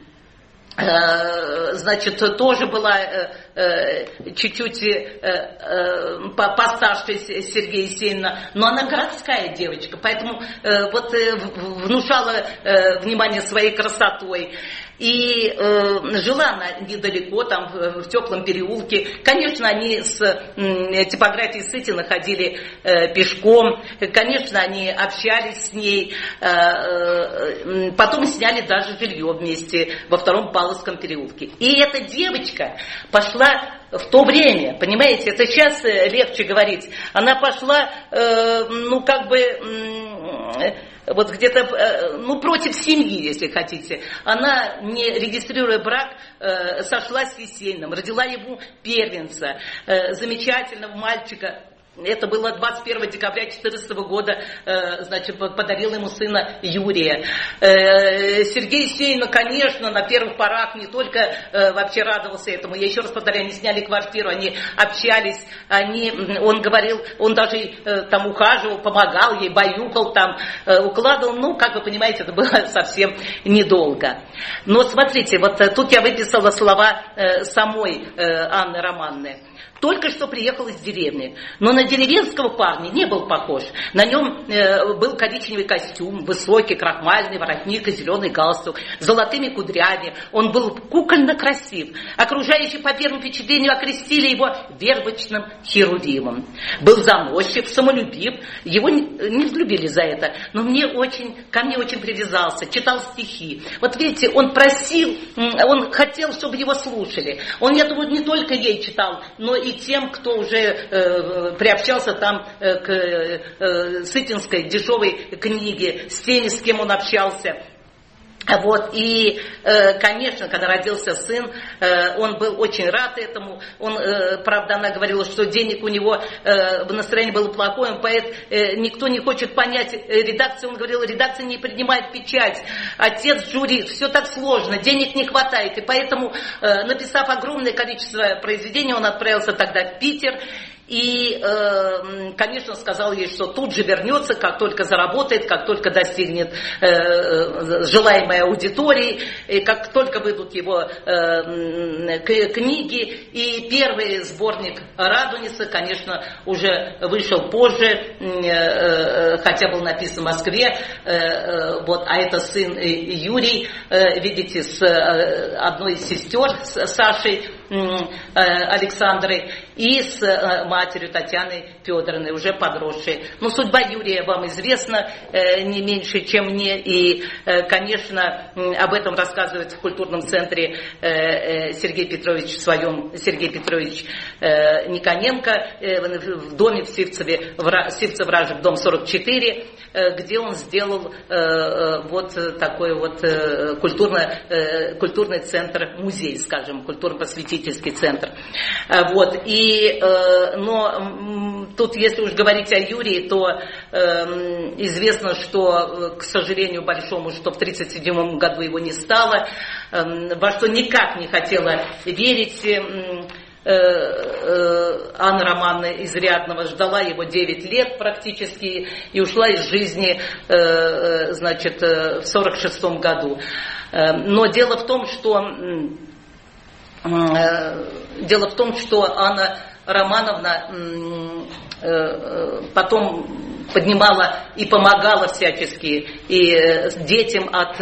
значит, тоже была чуть-чуть постарше Сергея Есенина, но она городская девочка, поэтому вот внушала внимание своей красотой. И жила она недалеко, там в теплом переулке. Конечно, они с типографией Сытина ходили пешком. Конечно, они общались с ней. Потом сняли даже жилье вместе во Втором Павловском переулке. И эта девочка пошла в то время, понимаете, это сейчас легче говорить. Она пошла, вот где-то, против семьи, если хотите. Она, не регистрируя брак, сошлась с Есениным, родила ему первенца, замечательного мальчика. Это было 21 декабря 2014 года, значит, подарил ему сына Юрия. Сергей Есенин, конечно, на первых порах не только вообще радовался этому. Я еще раз повторяю, они сняли квартиру, они общались, он говорил, он даже там ухаживал, помогал ей, баюкал там, укладывал. Как вы понимаете, это было совсем недолго. Но смотрите, вот тут я выписала слова самой Анны Романовны. Только что приехал из деревни, но на деревенского парня не был похож. На нем был коричневый костюм, высокий, крахмальный воротник и зеленый галстук, с золотыми кудрями. Он был кукольно красив. Окружающие по первому впечатлению окрестили его вербочным херувимом. Был заносчив, самолюбив. Его не взлюбили за это, но ко мне очень привязался, читал стихи. Вот видите, он просил, он хотел, чтобы его слушали. Он, я думаю, не только ей читал, но и тем, кто уже приобщался там к сытинской дешевой книге, с теми, с кем он общался. Вот, и, конечно, когда родился сын, он был очень рад этому. Правда, она говорила, что денег у него, настроение было плохое, поэт, никто не хочет понять редакцию. Он говорил, редакция не принимает печать, отец журит, все так сложно, денег не хватает. И поэтому, написав огромное количество произведений, он отправился тогда в Питер. И, конечно, сказал ей, что тут же вернется, как только заработает, как только достигнет желаемой аудитории, и как только выйдут его книги. И первый сборник «Радуница», конечно, уже вышел позже, хотя был написан в Москве. Вот, а это сын Юрий, видите, с одной из сестер, с Сашей Александрой, и с матерью Татьяной Федоровной, уже подросшей. Но судьба Юрия вам известна не меньше, чем мне. И, конечно, об этом рассказывает в культурном центре Сергей Петрович Никоненко в доме в Сивцеве, Сивцев-Ражек, дом 44, где он сделал вот такой вот культурный центр, музей, скажем, культурно-просветительский центр. Вот. Но тут, если уж говорить о Юрии, то известно, что, к сожалению большому, что в 1937 году его не стало, во что никак не хотела верить Анна Романовна Изрядного, ждала его 9 лет практически и ушла из жизни, значит, в 1946 году. Но дело в том, что Анна Романовна потом поднимала и помогала всячески и детям от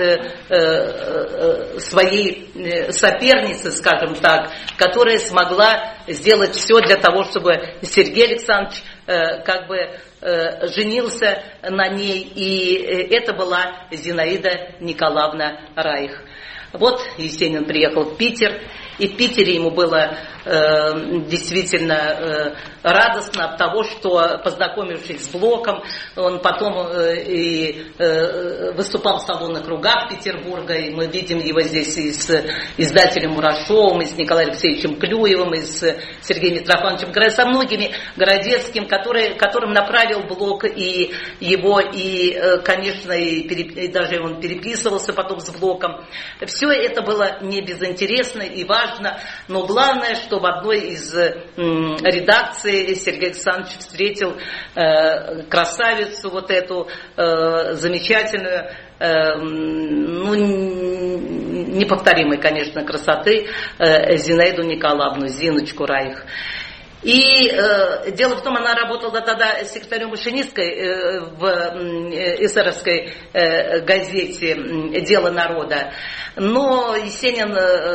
своей соперницы, скажем так, которая смогла сделать все для того, чтобы Сергей Александрович как бы женился на ней, и это была Зинаида Николаевна Райх. Вот Есенин приехал в Питер, и в Питере ему было действительно радостно от того, что, познакомившись с Блоком, он потом и выступал в салонных кругах Петербурга, и мы видим его здесь и с издателем Мурашовым, и с Николаем Алексеевичем Клюевым, и с Сергеем Митрофановичем, со многими Городецким, которым направил Блок и его, и, конечно, и даже он переписывался потом с Блоком. Все это было не безинтересно и важно, но главное, что в одной из редакций Сергей Александрович встретил красавицу вот эту замечательную, ну, неповторимой, конечно, красоты Зинаиду Николаевну, Зиночку Райх. И дело в том, она работала тогда секретарем-машинисткой в эсеровской газете «Дело народа». Но Есенин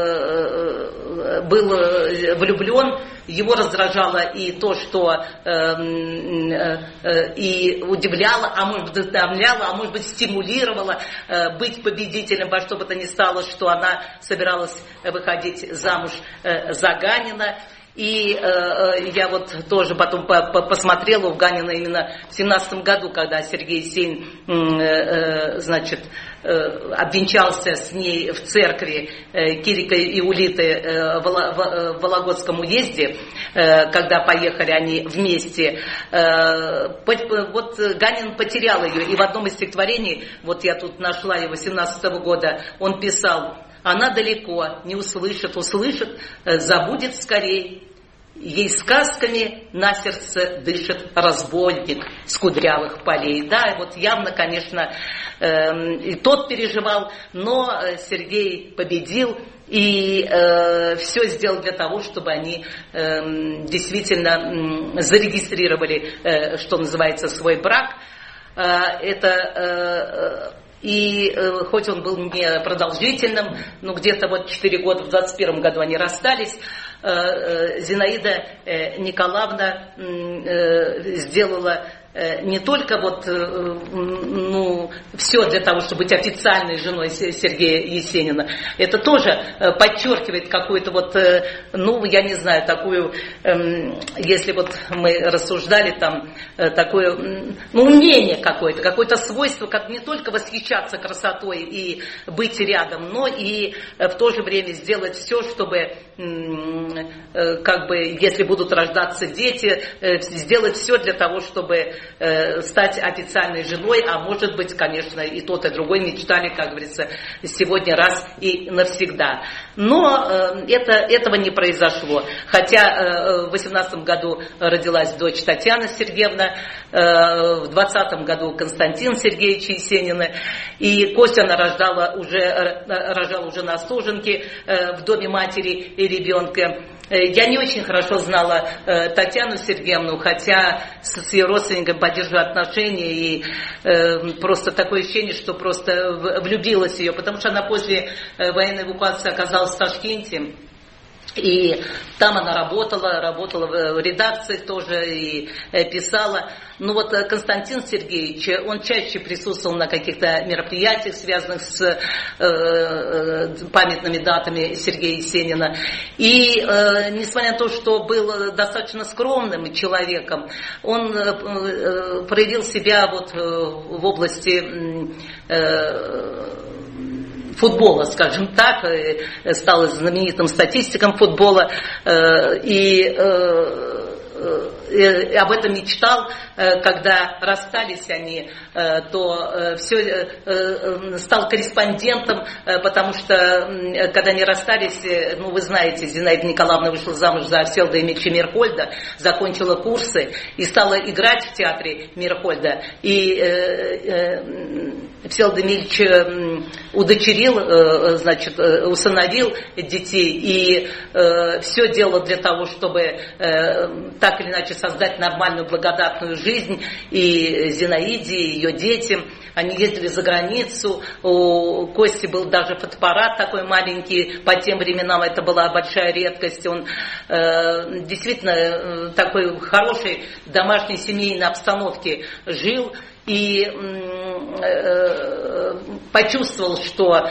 был влюблен, его раздражало и то, что и удивляло, а может быть вдохновляло, а может быть стимулировало быть победителем во что бы то ни стало, что она собиралась выходить замуж за Ганина. И я вот тоже потом посмотрела у Ганина именно в 1917 году, когда Сергей Есенин, значит, обвенчался с ней в церкви Кирика и Улиты в Вологодском уезде, когда поехали они вместе. Вот Ганин потерял ее, и в одном из стихотворений, вот я тут нашла его 1917 года, он писал: «Она далеко, не услышит, забудет скорей. Ей сказками на сердце дышит разбойник с кудрявых полей». Да, вот явно, конечно, и тот переживал, но Сергей победил и все сделал для того, чтобы они действительно зарегистрировали, что называется, свой брак. И хоть он был не продолжительным, но где-то вот 4 года, в 21 году они расстались, Зинаида Николаевна сделала не только вот, ну, все для того, чтобы быть официальной женой Сергея Есенина. Это тоже подчеркивает какую-то вот, ну, я не знаю, такую, если вот мы рассуждали там, такое, ну, умение какое-то свойство, как не только восхищаться красотой и быть рядом, но и в то же время сделать все, чтобы, как бы, если будут рождаться дети, сделать все для того, чтобы стать официальной женой, а может быть, конечно, и тот, и другой мечтали, как говорится, сегодня раз и навсегда. Но этого не произошло. Хотя в 18 году родилась дочь Татьяна Сергеевна, в 20 году Константин Сергеевич Есенин, и Костя она рожала уже на Остоженке в доме матери и ребенка. Я не очень хорошо знала Татьяну Сергеевну, хотя с ее родственниками поддерживаю отношения, и просто такое ощущение, что просто влюбилась в ее, потому что она после военной эвакуации оказалась в Ташкенте. И там она работала в редакциях тоже и писала. Но вот Константин Сергеевич, он чаще присутствовал на каких-то мероприятиях, связанных с памятными датами Сергея Есенина. И несмотря на то, что был достаточно скромным человеком, он проявил себя вот в области футбола, скажем так, стал знаменитым статистиком футбола и об этом мечтал. Когда расстались они, то стал корреспондентом, потому что когда они расстались, ну вы знаете, Зинаида Николаевна вышла замуж за Всеволода Емельча Мирхольда, закончила курсы и стала играть в театре Мирхольда. И Всеволод Емельч удочерил, значит, усыновил детей и все делал для того, чтобы так или иначе создать нормальную благодатную жизнь и Зинаиде, и ее детям. Они ездили за границу, у Кости был даже фотоаппарат такой маленький, по тем временам это была большая редкость. Он действительно такой хорошей домашней семейной обстановке жил. И почувствовал, что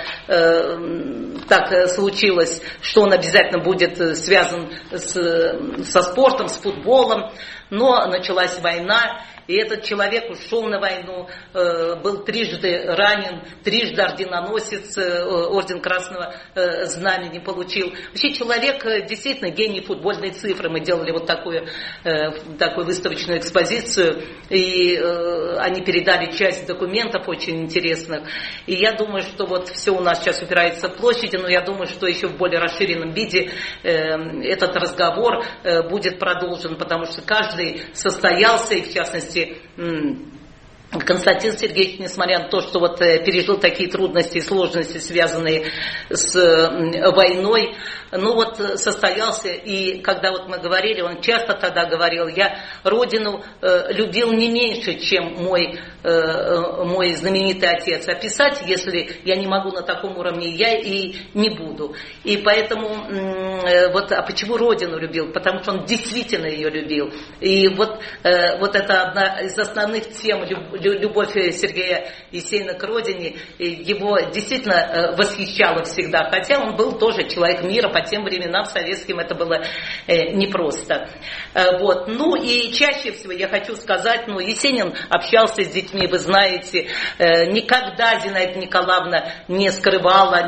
так случилось, что он обязательно будет связан со спортом, с футболом. Но началась война, и этот человек ушел на войну, был трижды ранен, трижды орденоносец, орден Красного Знамени получил. Вообще человек действительно гений футбольной цифры. Мы делали вот такую выставочную экспозицию, и они передали часть документов очень интересных. И я думаю, что вот все у нас сейчас упирается в площади, но я думаю, что еще в более расширенном виде этот разговор будет продолжен, потому что каждый состоялся, и в частности Константин Сергеевич, несмотря на то, что вот пережил такие трудности и сложности, связанные с войной, ну вот состоялся, и когда вот мы говорили, он часто тогда говорил, я родину любил не меньше, чем мой знаменитый отец. А писать, если я не могу на таком уровне, я и не буду. И поэтому, а почему родину любил? Потому что он действительно ее любил. И вот это одна из основных тем, любовь Сергея Есенина к родине, его действительно восхищало всегда. Хотя он был тоже человек мира, по тем временам советским это было непросто. Вот. Ну и чаще всего я хочу сказать, Есенин общался с детьми, вы знаете, никогда Зинаида Николаевна не скрывала,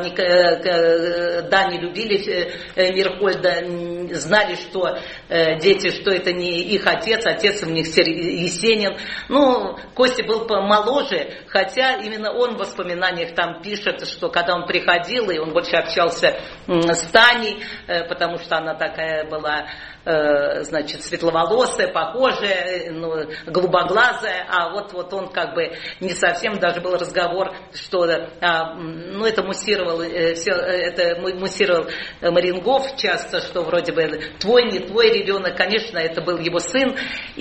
не любили Мирхольда, знали, что дети, что это не их отец у них Есенин. Костя был помоложе, хотя именно он в воспоминаниях там пишет, что когда он приходил, и он больше общался с Таней, потому что она такая была, значит, светловолосая, похожая, голубоглазая, а вот он как бы не совсем, даже был разговор, что это муссировал Марингов часто, что вроде бы твой, не твой ребенок, конечно, это был его сын,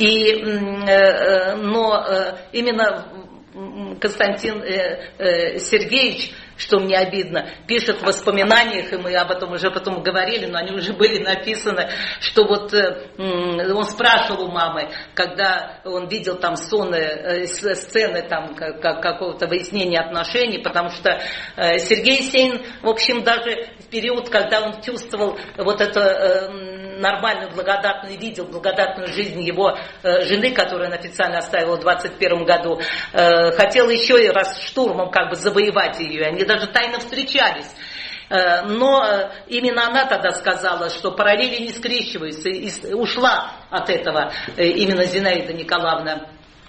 но именно Константин Сергеевич, что мне обидно, пишет в воспоминаниях, и мы об этом уже потом говорили, но они уже были написаны, что вот он спрашивал у мамы, когда он видел там сцены там какого-то выяснения отношений, потому что Сергей Есенин, в общем, даже в период, когда он чувствовал вот это нормальную, благодатную, видел благодатную жизнь его жены, которую он официально оставил в 21 году, хотел еще и раз штурмом как бы завоевать ее. Они даже тайно встречались. Но именно она тогда сказала, что параллели не скрещиваются, и ушла от этого именно Зинаида Николаевна.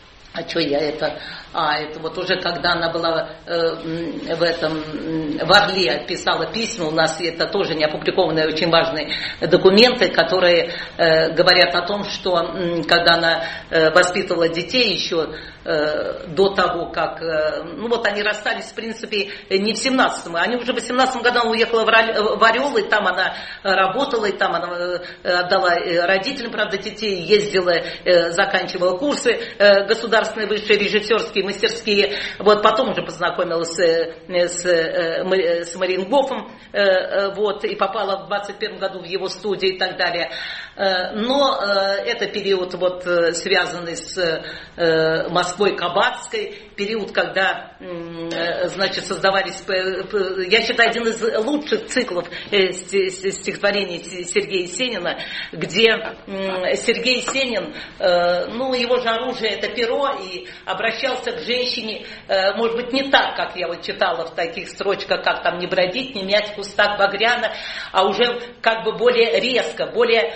Это вот уже когда она была в Орле, писала письма, у нас это тоже не опубликованные, очень важные документы, которые говорят о том, что когда она воспитывала детей еще до того, как... они расстались, в принципе, не в 17-м, они уже в 18-м году она уехала в Орел, и там она работала, и там она отдала родителям, правда, детей, ездила, заканчивала курсы государственные, государственные высшие режиссерские мастерские. Вот потом уже познакомилась с Марингофом, вот, и попала в 21 году в его студию и так далее. Но это период, вот, связанный с Москвой Кабацкой, период, когда, значит, создавались, я считаю, один из лучших циклов стихотворений Сергея Есенина, где Сергей Есенин, ну, его же оружие это перо, и обращался к женщине, может быть, не так, как я вот читала в таких строчках, как там «не бродить, не мять в кустах багряна», а уже как бы более резко, более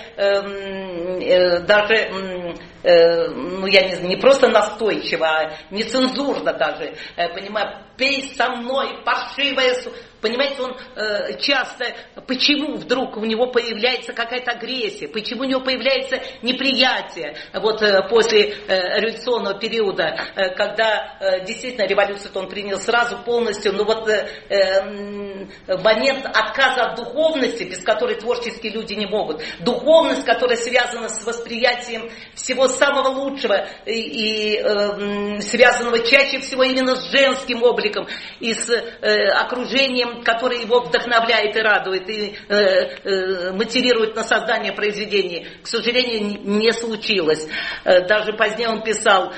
даже, ну, я не знаю, не просто настойчиво, а нецензурно даже, понимаю, «пей со мной, паршивая». Понимаете, он часто, почему вдруг у него появляется какая-то агрессия, почему у него появляется неприятие, вот после революционного периода, когда действительно революцию он принял сразу полностью, но вот момент отказа от духовности, без которой творческие люди не могут, духовность, которая связана с восприятием всего самого лучшего и связанного чаще всего именно с женским обликом и с окружением, который его вдохновляет и радует, и мотивирует на создание произведений, к сожалению, не случилось. Даже позднее он писал,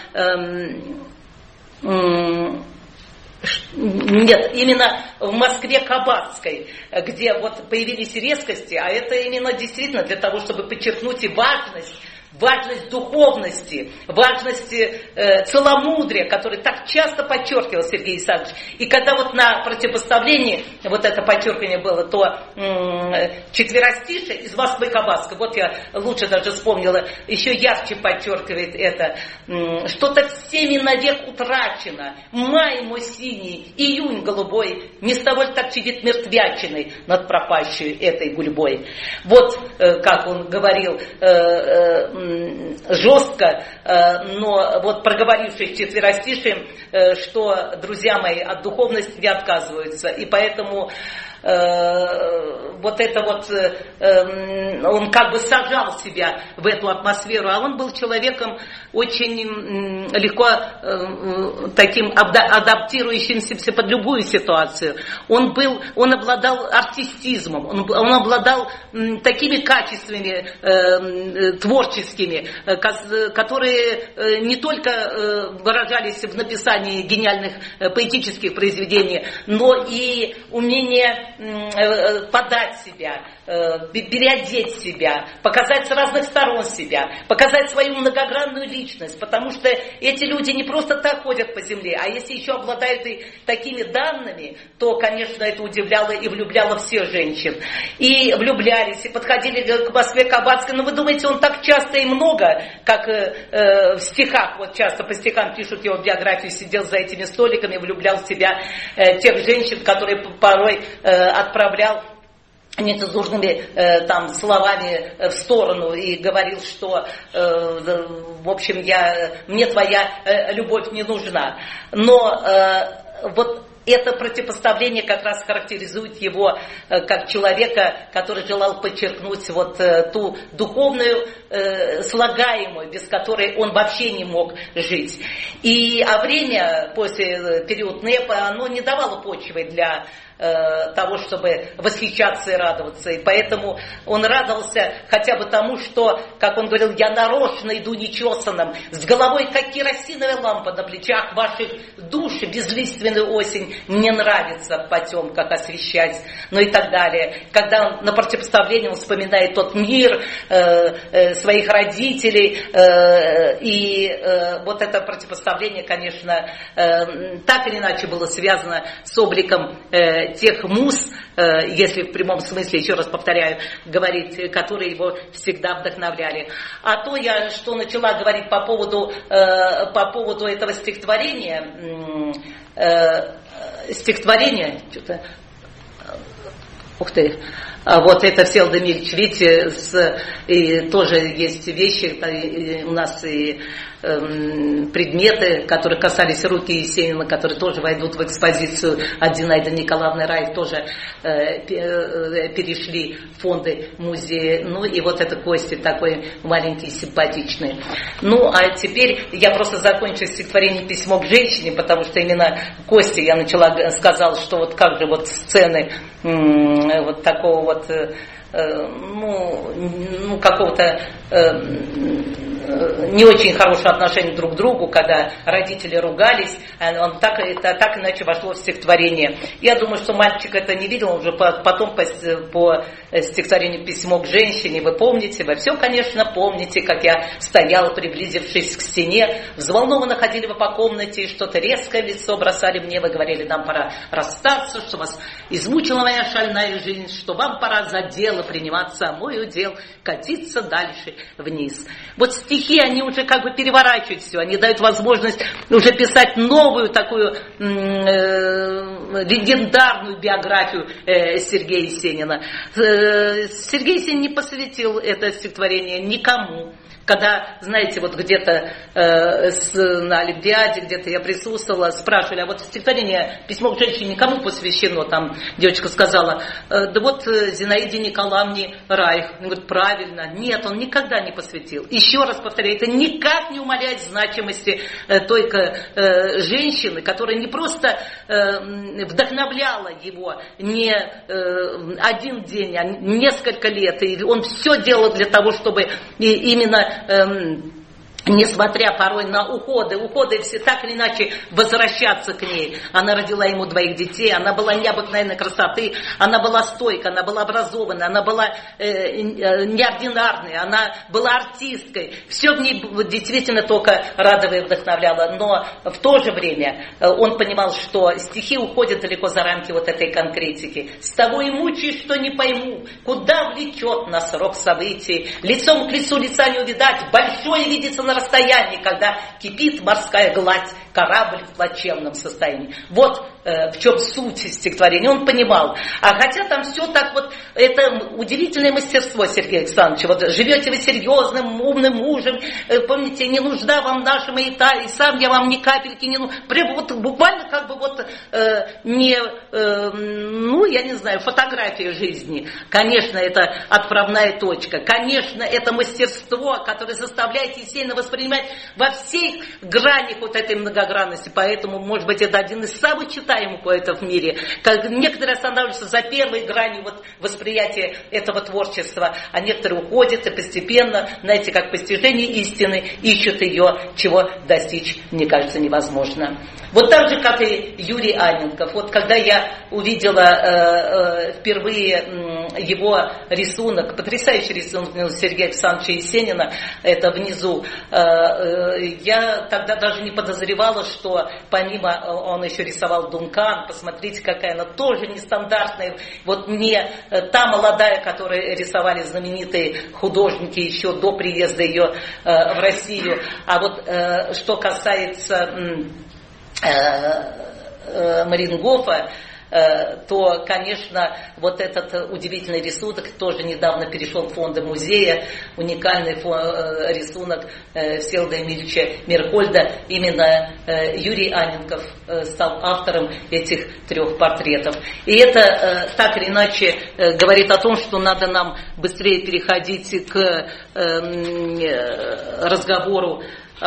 нет, именно в Москве Кабацкой, где вот появились резкости, а это именно действительно для того, чтобы подчеркнуть и важность духовности, важности целомудрия, который так часто подчеркивал Сергей Александрович. И когда вот на противопоставлении вот это подчеркивание было, то четверостишие из Москвы Кабацкой, вот я лучше даже вспомнила, еще ярче подчеркивает это, что-то всеми навек утрачено, май мой синий, июнь голубой, не с того ли так чадит мертвячиной над пропащей этой гульбой. Вот как он говорил, жестко, но вот проговорившись четверостишием, что, друзья мои, от духовности не отказываются. И поэтому вот это вот, он как бы сажал себя в эту атмосферу, а он был человеком очень легко таким адаптирующимся под любую ситуацию. Он обладал артистизмом, он обладал такими качествами творческими, которые не только выражались в написании гениальных поэтических произведений, но и умение подать себя, переодеть себя, показать с разных сторон себя, показать свою многогранную личность, потому что эти люди не просто так ходят по земле, а если еще обладают и такими данными, то, конечно, это удивляло и влюбляло всех женщин. И влюблялись, и подходили к Москве Кабацкой, но вы думаете, он так часто и много, как в стихах, вот часто по стихам пишут его биографию, сидел за этими столиками, влюблял в себя тех женщин, которые порой отправлял нецензурными там словами в сторону и говорил, что в общем мне твоя любовь не нужна. Но вот это противопоставление как раз характеризует его как человека, который желал подчеркнуть вот ту духовную слагаемую, без которой он вообще не мог жить. А время после периода НЭПа, оно не давало почвы для того, чтобы восхищаться и радоваться. И поэтому он радовался хотя бы тому, что, как он говорил, я нарочно иду нечесанным, с головой, как керосиновая лампа на плечах ваших душ, безлиственную осень, мне нравится в потемках освещать, ну и так далее. Когда он на противопоставлении он вспоминает тот мир, своих родителей, и вот это противопоставление, конечно, так или иначе было связано с обликом тех муз, если в прямом смысле, еще раз повторяю, говорить, которые его всегда вдохновляли. А то я, что начала говорить по поводу этого стихотворения, что-то Ух ты. Вот это Всеволод Эмильевич, видите, и тоже есть вещи, у нас и предметы, которые касались руки Есенина, которые тоже войдут в экспозицию от Зинаиды Николаевны Райх, тоже перешли в фонды музея. Ну и вот это кости такой маленький, симпатичный. Ну а теперь я просто закончу стихотворение «Письмо к женщине», потому что именно кости я сказала, что вот как же вот сцены вот такого вот какого-то не очень хорошего отношения друг к другу, когда родители ругались, он так иначе вошло в стихотворение. Я думаю, что мальчик это не видел, он уже потом по стихотворению «Письмо к женщине», вы помните, вы все, конечно, помните, как я стояла, приблизившись к стене, взволнованно ходили вы по комнате и что-то резкое в лицо бросали мне, вы говорили, нам пора расстаться, что вас измучила моя шальная жизнь, что вам пора за дело приниматься, а мой удел катиться дальше вниз. Вот стихи, они уже как бы переворачивают все, они дают возможность уже писать новую такую легендарную биографию Сергея Есенина. Сергей Есенин не посвятил это стихотворение никому. Когда, знаете, вот где-то на Олимпиаде, где-то я присутствовала, спрашивали, а вот стихотворение «Письмо к женщине» никому посвящено? Там девочка сказала, да вот Зинаиде Николаевне Райх. Он говорит, правильно, нет, он никогда не посвятил. Еще раз повторяю, это никак не умаляет значимости той женщины, которая не просто вдохновляла его не один день, а несколько лет. И он все делал для того, чтобы именно несмотря порой на уходы все так или иначе возвращаться к ней. Она родила ему 2 детей, она была необыкновенной красоты, она была стойкой, она была образованной, она была неординарной, она была артисткой. Все в ней действительно только радовало и вдохновляло. Но в то же время он понимал, что стихи уходят далеко за рамки вот этой конкретики. С того и мучаюсь, что не пойму, куда влечет нас рок событий. Лицом к лицу лица не увидать, большое видится на расстоянии, когда кипит морская гладь, корабль в плачевном состоянии. Вот в чем суть стихотворения. Он понимал. А хотя там все так вот, это удивительное мастерство Сергея Александровича. Вот живете вы серьезным, умным мужем, помните, не нужда вам наша маята, и сам я вам ни капельки не нужен. Вот буквально как бы вот я не знаю, фотография жизни. Конечно, это отправная точка. Конечно, это мастерство, которое заставляет Есенина воспринимать во всех гранях вот этой многогранности. Поэтому, может быть, это один из самых читаемых поэтов в мире. Как некоторые останавливаются за первой гранью вот восприятия этого творчества, а некоторые уходят и постепенно, знаете, как постижение истины, ищут ее, чего достичь, мне кажется, невозможно. Вот так же, как и Юрий Анненков. Вот когда я увидела впервые его рисунок, потрясающий рисунок Сергея Александровича Есенина, это внизу, я тогда даже не подозревала, что помимо он еще рисовал Дункан, посмотрите, какая она тоже нестандартная, вот не та молодая, которую рисовали знаменитые художники еще до приезда ее в Россию, а вот что касается Марингофа, то, конечно, вот этот удивительный рисунок тоже недавно перешел в фонды музея, уникальный рисунок Всеволода Эмильевича Мерхольда. Именно Юрий Анненков стал автором этих 3 портретов. И это так или иначе говорит о том, что надо нам быстрее переходить к разговору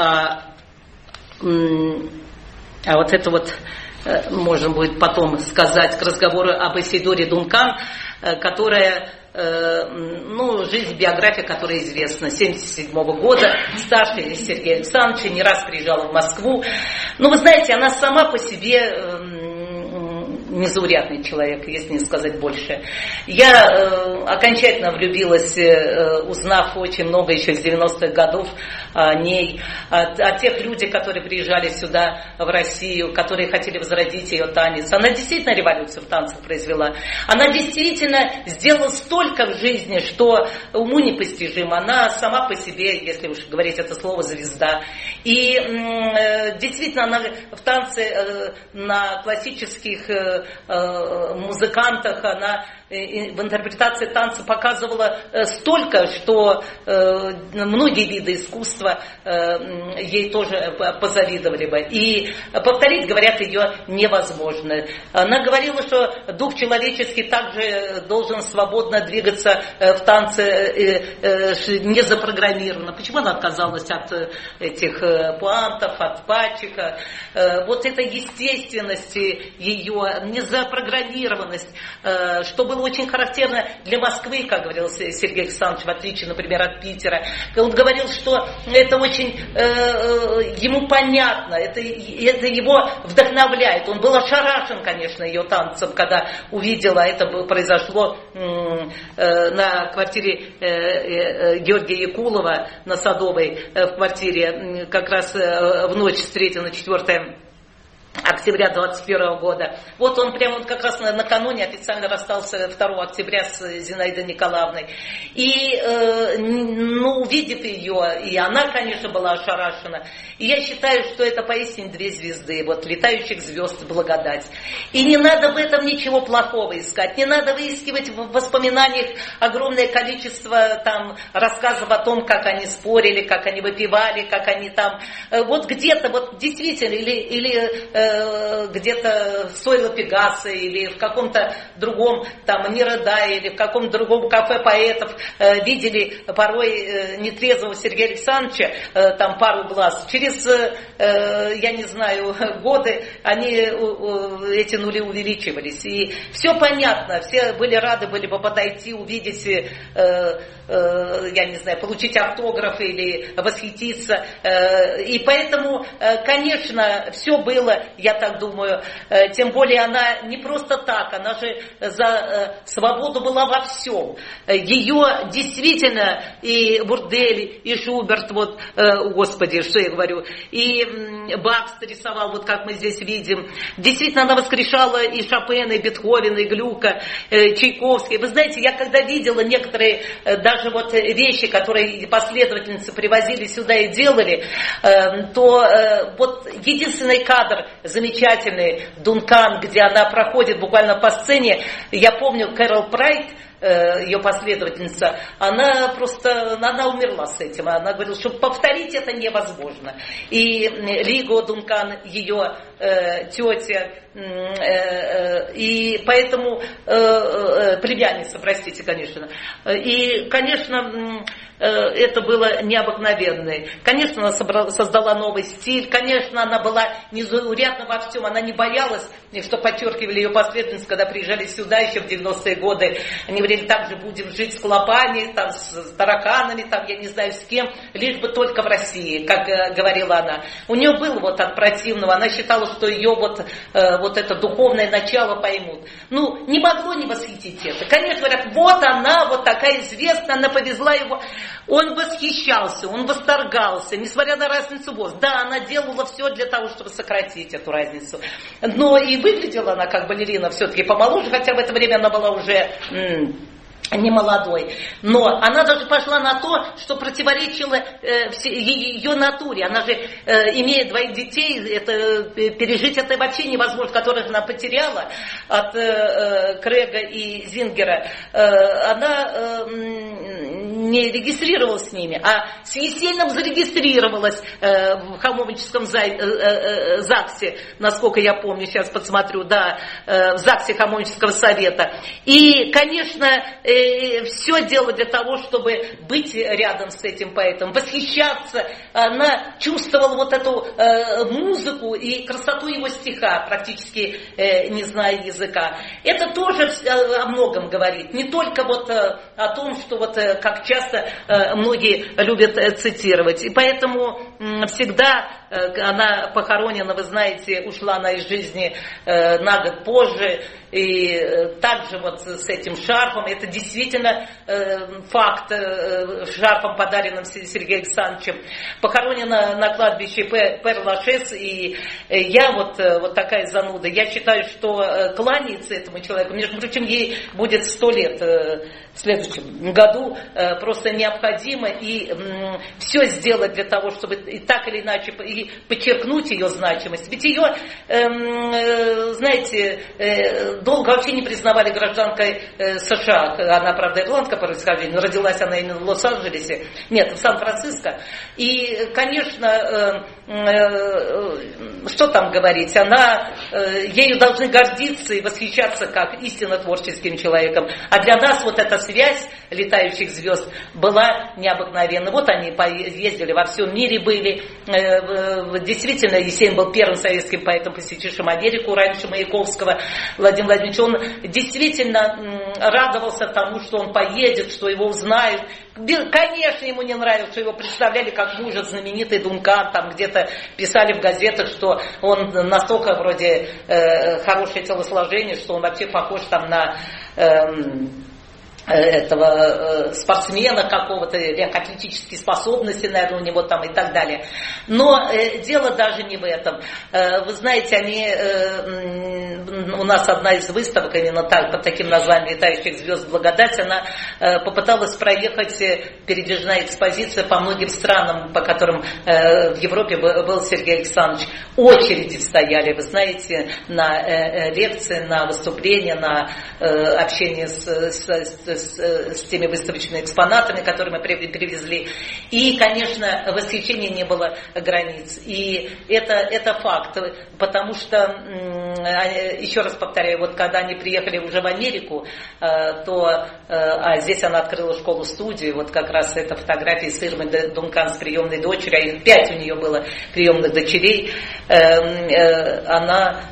вот это вот можно будет потом сказать, к разговору об Исидоре Дункан, которая, жизнь, биография, которая известна, 1977 года, старшая Сергея Александровича, не раз приезжала в Москву. Но вы знаете, она сама по себе незаурядный человек, если не сказать больше. Я окончательно влюбилась, узнав очень много еще с 90-х годов о ней, о тех людях, которые приезжали сюда, в Россию, которые хотели возродить ее танец. Она действительно революцию в танцах произвела. Она действительно сделала столько в жизни, что уму непостижимо. Она сама по себе, если уж говорить это слово, звезда. И действительно, она в танце на классических музыкантах, она в интерпретации танца показывала столько, что многие виды искусства ей тоже позавидовали бы. И повторить, говорят, ее невозможно. Она говорила, что дух человеческий также должен свободно двигаться в танце, не запрограммировано. Почему она отказалась от этих пуантов, от пачека? Вот эта естественность ее, незапрограммированность, что было очень характерно для Москвы, как говорил Сергей Александрович, в отличие, например, от Питера. Он говорил, что это очень ему понятно, это его вдохновляет. Он был ошарашен, конечно, ее танцем, когда увидела, это произошло на квартире Георгия Якулова на Садовой, в квартире как раз в ночь с 3 на 4 октября 21 года. Вот он прямо вот как раз накануне официально расстался 2 октября с Зинаидой Николаевной. И, увидев ее, и она, конечно, была ошарашена. И я считаю, что это поистине 2 звезды, вот летающих звезд благодать. И не надо в этом ничего плохого искать, не надо выискивать в воспоминаниях огромное количество там рассказов о том, как они спорили, как они выпивали, как они там, вот где-то, вот действительно, или где-то в Сойло Пегаса, или в каком-то другом там Миродае, или в каком-то другом кафе поэтов видели порой нетрезвого Сергея Александровича, там пару глаз. Через, я не знаю, годы они, эти нули увеличивались. И все понятно, все были рады были бы подойти, увидеть, я не знаю, получить автограф или восхититься. И поэтому, конечно, все было, я так думаю, тем более она не просто так, она же за свободу была во всем. Ее действительно и Бурдель, и Шуберт, вот, господи, что я говорю, и Бакстер рисовал, вот как мы здесь видим. Действительно, она воскрешала и Шопена, и Бетховена, и Глюка, Чайковский. Вы знаете, я когда видела некоторые даже вот вещи, которые последовательницы привозили сюда и делали, то вот единственный кадр замечательный, Дункан, где она проходит буквально по сцене, я помню, Кэрол Прайд, ее последовательница, она умерла с этим. Она говорила, что повторить это невозможно. И Лиго Дункан, ее тетя, и поэтому племянница, простите, конечно. И, конечно, это было необыкновенное. Конечно, она создала новый стиль. Конечно, она была незаурядна во всем. Она не боялась, что подчеркивали ее последовательницы, когда приезжали сюда еще в 90-е годы. Они говорили, так же будем жить с клопами, там, с тараканами, там, я не знаю с кем, лишь бы только в России, как говорила она. У нее было вот от противного. Она считала, что ее вот это духовное начало поймут. Ну, не могло не восхитить это. Конечно, говорят, вот она, вот такая известная, она повезла его. Он восхищался, он восторгался, несмотря на разницу возраста. Да, она делала все для того, чтобы сократить эту разницу. Но и выглядела она как балерина все-таки помоложе, хотя в это время она была уже не молодой. Но она даже пошла на то, что противоречило ее натуре. Она же, имея 2 детей, пережить это вообще невозможно, которых она потеряла от Крэга и Зингера. Она не регистрировалась с ними, а с Есениным зарегистрировалась в Хамовническом ЗАГСе, насколько я помню, сейчас подсмотрю, да, в ЗАГСе Хамовнического совета. И, конечно, все делала для того, чтобы быть рядом с этим поэтом, восхищаться. Она чувствовала вот эту музыку и красоту его стиха, практически не зная языка. Это тоже о многом говорит. Не только вот о том, что вот как часто многие любят цитировать. И поэтому всегда она похоронена, вы знаете, ушла она из жизни на год позже. И также вот с этим шарфом, это действительно факт, шарфом, подаренным Сергеем Александровичем, похоронена на кладбище Пер-Лашес, и я вот такая зануда, я считаю, что кланяется этому человеку, между прочим, ей будет 100 лет в следующем году, просто необходимо и все сделать для того, чтобы и так или иначе и подчеркнуть ее значимость. Ведь ее, знаете, долго вообще не признавали гражданкой США. Она, правда, ирландка по происхождению, но родилась она именно в Лос-Анджелесе. Нет, в Сан-Франциско. И, конечно, что там говорить, ею должны гордиться и восхищаться как истинно творческим человеком. А для нас вот эта связь летающих звезд была необыкновенна. Вот они ездили, во всем мире были. Действительно, Есенин был первым советским поэтом, посетившим Америку раньше Маяковского. Владимир Владимирович, он действительно радовался тому, что он поедет, что его узнают. Конечно, ему не нравилось, что его представляли как мужа знаменитый Дункан, там где-то писали в газетах, что он настолько вроде хорошее телосложение, что он вообще похож там на этого спортсмена какого-то, легкоатлетические способности, наверное, у него там и так далее. Но дело даже не в этом. Вы знаете, у нас одна из выставок именно так, под таким названием «Летающих звезд Благодать», она попыталась проехать передвижная экспозиция по многим странам, по которым в Европе был Сергей Александрович. Очереди стояли, вы знаете, на лекции, на выступления, на общение с теми выставочными экспонатами, которые мы привезли. И, конечно, восхищения не было границ. И это факт. Потому что, еще раз повторяю, вот когда они приехали уже в Америку, то здесь она открыла школу-студию, вот как раз это фотографии с Ирмой Дункан с приемной дочерью, а их 5 у нее было приемных дочерей. Она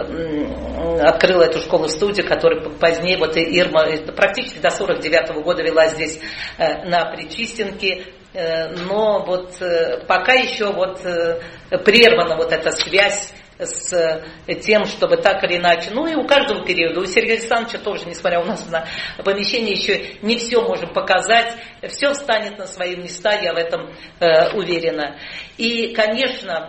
открыла эту школу-студию, которая позднее, вот и Ирма, практически до 49-го года вела здесь на Причистенке, но вот пока еще вот прервана вот эта связь с тем, чтобы так или иначе, ну и у каждого периода, у Сергея Александровича тоже, несмотря у нас на помещение еще не все можем показать, все встанет на свои места, я в этом уверена. И, конечно,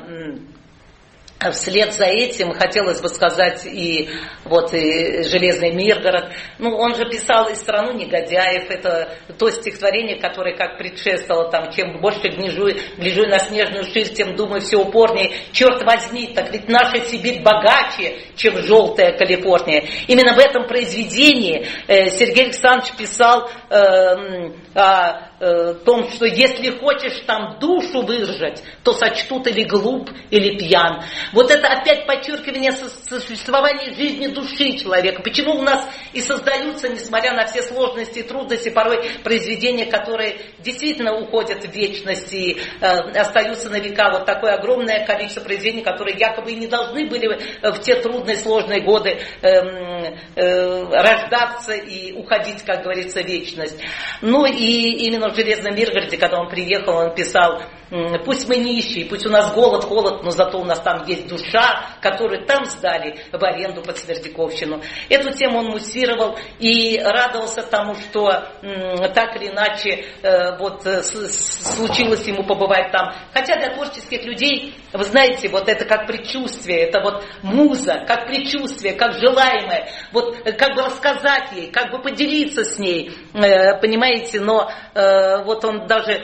вслед за этим хотелось бы сказать и «Железный Миргород». Ну, он же писал и «Страну негодяев». Это то стихотворение, которое как предшествовало там: чем больше гляжу на снежную ширь, тем думаю все упорнее. Черт возьми, так ведь наша Сибирь богаче, чем желтая Калифорния. Именно в этом произведении Сергей Александрович писал о том, что если хочешь там душу выжать, то сочтут или глуп, или пьян. Вот это опять подчеркивание существования жизни души человека. Почему у нас и создаются, несмотря на все сложности и трудности, порой произведения, которые действительно уходят в вечность и остаются на века. Вот такое огромное количество произведений, которые якобы и не должны были в те трудные, сложные годы рождаться и уходить, как говорится, в вечность. Ну и именно в «Железном Миргороде», когда он приехал, он писал: пусть мы нищие, пусть у нас голод, холод, но зато у нас там есть душа, которую там сдали в аренду под Свердяковщину. Эту тему он муссировал и радовался тому, что так или иначе случилось ему побывать там. Хотя для творческих людей, вы знаете, вот это как предчувствие, это вот муза, как предчувствие, как желаемое, вот как бы рассказать ей, как бы поделиться с ней, понимаете, но вот он даже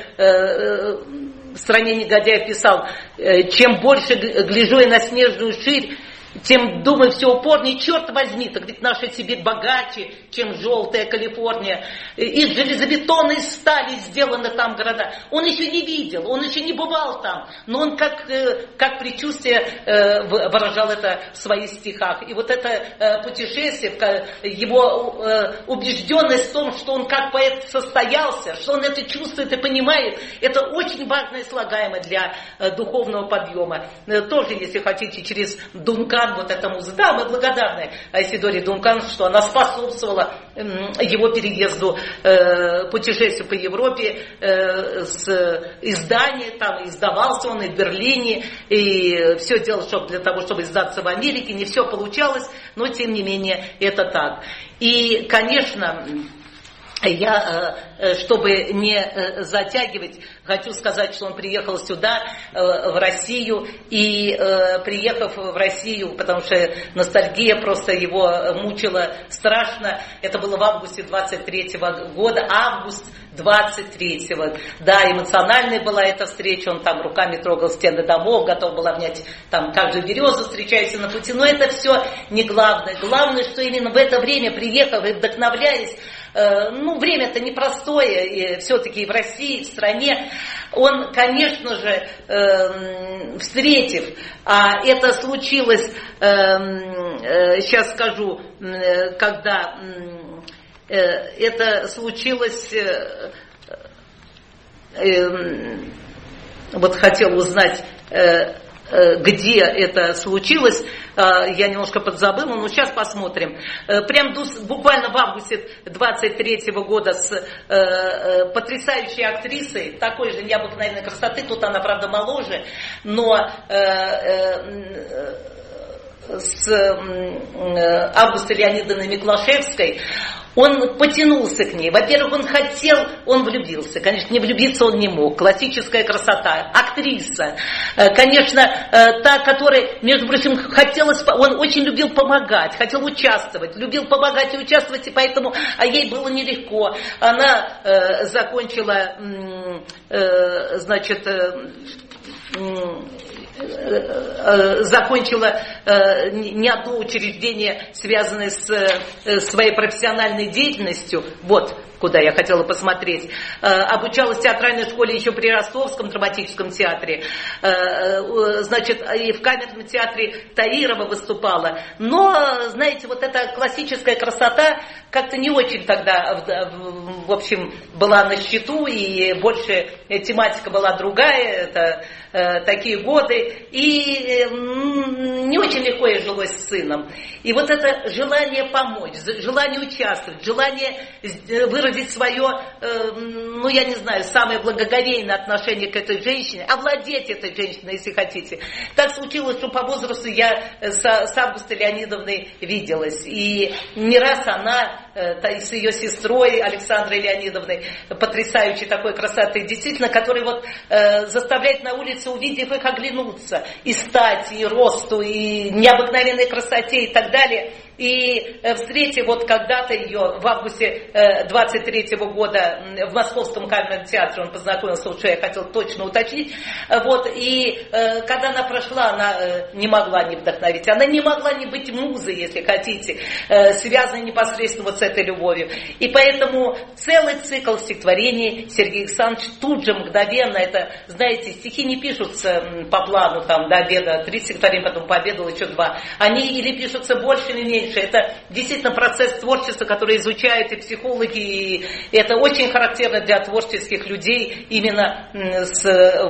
в «Стране негодяев» писал: чем больше гляжу я на снежную ширь, тем думаю все упорнее, черт возьми, так ведь наша Сибирь богаче, чем желтая Калифорния. Из железобетонной стали сделаны там города. Он еще не видел, он еще не бывал там, но он как предчувствие выражал это в своих стихах. И вот это путешествие, его убежденность в том, что он как поэт состоялся, что он это чувствует и понимает, это очень важное слагаемое для духовного подъема. Тоже, если хотите, через Дункан Дункан, вот эта муза. Да, мы благодарны Айсидоре Дункан, что она способствовала его переезду, путешествию по Европе с издания, там издавался он и в Берлине, и все делал для того, чтобы издаться в Америке. Не все получалось, но тем не менее это так. И, конечно, я, чтобы не затягивать, хочу сказать, что он приехал сюда, в Россию, и приехав в Россию, потому что ностальгия просто его мучила страшно, это было в августе 23-го года, август 23-го, да, эмоциональная была эта встреча, он там руками трогал стены домов, готов был обнять там каждую березу, встречаясь на пути, но это все не главное. Главное, что именно в это время, приехав и вдохновляясь, время-то непростое, и все-таки в России, в стране, он, конечно же, встретив, а это случилось, сейчас скажу, когда это случилось, вот хотел узнать, где это случилось, я немножко подзабыла, но сейчас посмотрим. Прям буквально в августе 23-го года с потрясающей актрисой, такой же необыкновенной красоты, тут она, правда, моложе, но с Августой Леонидовной Миклашевской, он потянулся к ней. Во-первых, он влюбился. Конечно, не влюбиться он не мог. Классическая красота, актриса. Конечно, та, которая, между прочим, он очень любил помогать, хотел участвовать, любил помогать и участвовать, и поэтому, ей было нелегко. Она закончила, закончила не одно учреждение, связанное с своей профессиональной деятельностью. Вот куда я хотела посмотреть. Обучалась в театральной школе еще при Ростовском драматическом театре. И в камерном театре Таирова выступала. Но, знаете, вот эта классическая красота как-то не очень тогда, в общем, была на счету, и больше тематика была другая. Это такие годы. И не очень легко ей жилось с сыном. И вот это желание помочь, желание участвовать, желание выразить свое, я не знаю, самое благоговейное отношение к этой женщине, овладеть этой женщиной, если хотите. Так случилось, что по возрасту я с Августой Леонидовной виделась. И не раз она с ее сестрой Александрой Леонидовной, потрясающей такой красотой, действительно, которая заставляет на улице, увидев их, оглянуться. И стати, и росту, и необыкновенной красоте, и так далее. И встретив когда-то ее в августе 23-го года в Московском камерном театре, он познакомился, что я хотел точно уточнить, и когда она прошла, она не могла не вдохновить, она не могла не быть музой, если хотите, связанной непосредственно с этой любовью. И поэтому целый цикл стихотворений Сергей Александрович тут же мгновенно, это, знаете, стихи не пишутся по плану, до обеда 3 стихотворения, потом пообедал еще 2. Они или пишутся больше, или меньше. Это действительно процесс творчества, который изучают и психологи, и это очень характерно для творческих людей именно с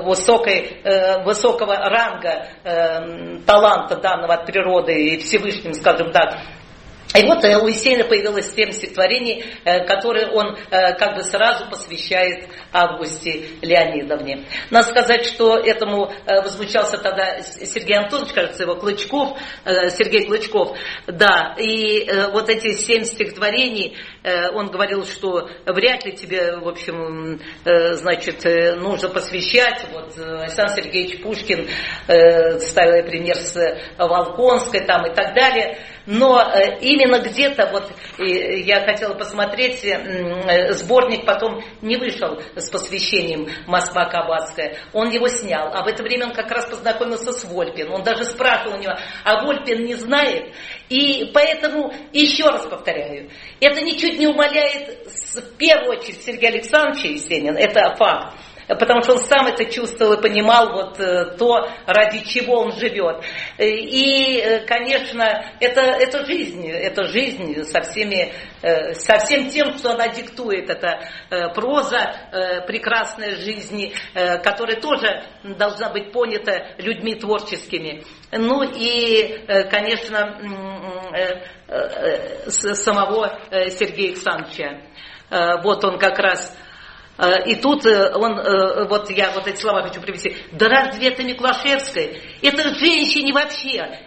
высокого ранга таланта данного от природы и Всевышним, скажем так. И вот у Есенина появилось 7 стихотворений, которые он сразу посвящает Августе Леонидовне. Надо сказать, что этому возмущался тогда Сергей Антонович, кажется, его Клычков, Сергей Клычков. Да, и вот эти 7 стихотворений, он говорил, что вряд ли тебе, в общем, нужно посвящать. Александр Сергеевич Пушкин ставил пример с Волконской и так далее. Но именно где-то, я хотела посмотреть, сборник потом не вышел с посвящением «Москва Кабацкая». Он его снял, а в это время он как раз познакомился с Вольпин. Он даже спрашивал у него, а Вольпин не знает? И поэтому, еще раз повторяю, это ничуть не умаляет, в первую очередь, Сергея Александровича Есенина, это факт. потому что он сам это чувствовал и понимал вот то, ради чего он живет. И, конечно, это жизнь со всем тем, что она диктует. Это проза прекрасной жизни, которая тоже должна быть понята людьми творческими. Ну и, конечно, самого Сергея Александровича. Вот он как раз... И тут он, вот я вот эти слова хочу привести. Да разве это Миклашевская? Это женщине вообще.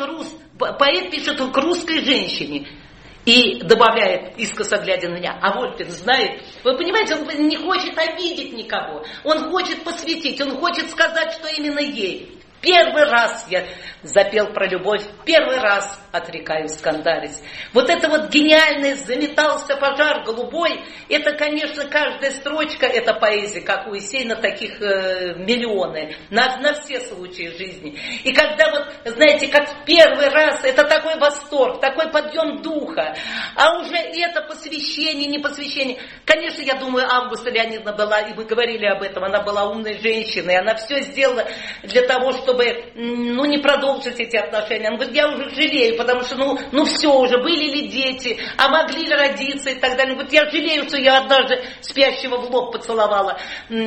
Поэт пишет к русской женщине. И добавляет, искоса глядя на меня, а Вольпин знает. Вы понимаете, он не хочет обидеть никого. Он хочет посвятить, он хочет сказать, что именно ей. Первый раз я запел про любовь, первый раз отрекаюсь скандалить. Вот это вот гениальное «заметался пожар голубой», это, конечно, каждая строчка, это поэзия, как у Есенина, таких миллионы, на все случаи жизни. И когда вот, знаете, как в первый раз, это такой восторг, такой подъем духа, а уже это посвящение, не посвящение. Конечно, я думаю, Августа Леонидовна была, и мы говорили об этом, она была умной женщиной, она все сделала для того, чтобы не продолжить эти отношения. Она говорит, я уже жалею, потому что все, уже были ли дети, а могли ли родиться и так далее. Она говорит, я жалею, что я однажды спящего в лоб поцеловала.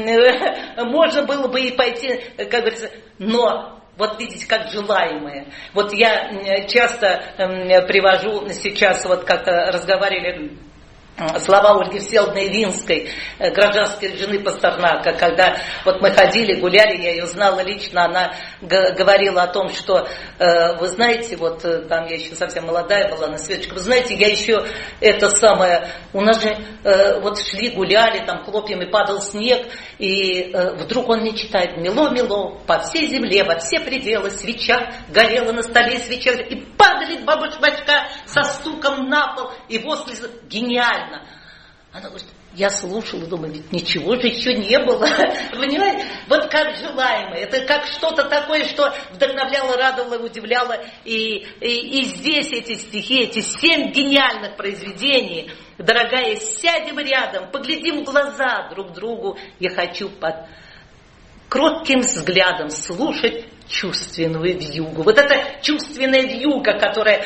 Можно было бы и пойти, как говорится, но... Вот видите, как желаемое. Вот я часто привожу сейчас, вот как-то разговаривали слова Ольги Всеволодовны Ильинской, гражданской жены Пастернака, когда вот мы ходили, гуляли, я ее знала лично, она говорила о том, что, вы знаете, вот там я еще совсем молодая была, на Светочка, вы знаете, я еще это самое, у нас же вот шли, гуляли, там хлопьями падал снег, и вдруг он мне читает: «Мело-мело, по всей земле, во все пределы, свеча горела на столе, свеча, и падали бабушка со стуком на пол, и возле гениально». Она говорит, я слушала, думаю, ведь ничего же еще не было. Понимаете? Вот как желаемое. Это как что-то такое, что вдохновляло, радовало, удивляло. И здесь эти стихи, эти 7 гениальных произведений, дорогая, сядем рядом, поглядим в глаза друг другу. Я хочу под кротким взглядом слушать чувственную вьюгу. Вот эта чувственная вьюга, которая,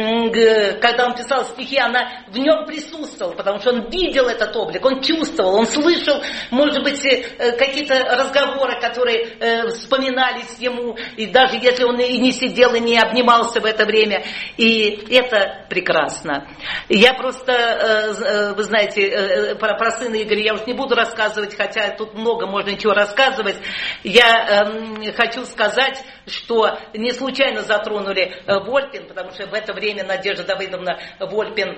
когда он писал стихи, она в нем присутствовала, потому что он видел этот облик, он чувствовал, он слышал, может быть, какие-то разговоры, которые вспоминались ему, и даже если он и не сидел, и не обнимался в это время. И это прекрасно. Я просто, вы знаете, про сына Игоря я уж не буду рассказывать, хотя тут много можно чего рассказывать. Я хочу сказать, что не случайно затронули Вольпин, потому что в это время Надежда Давыдовна Вольпин...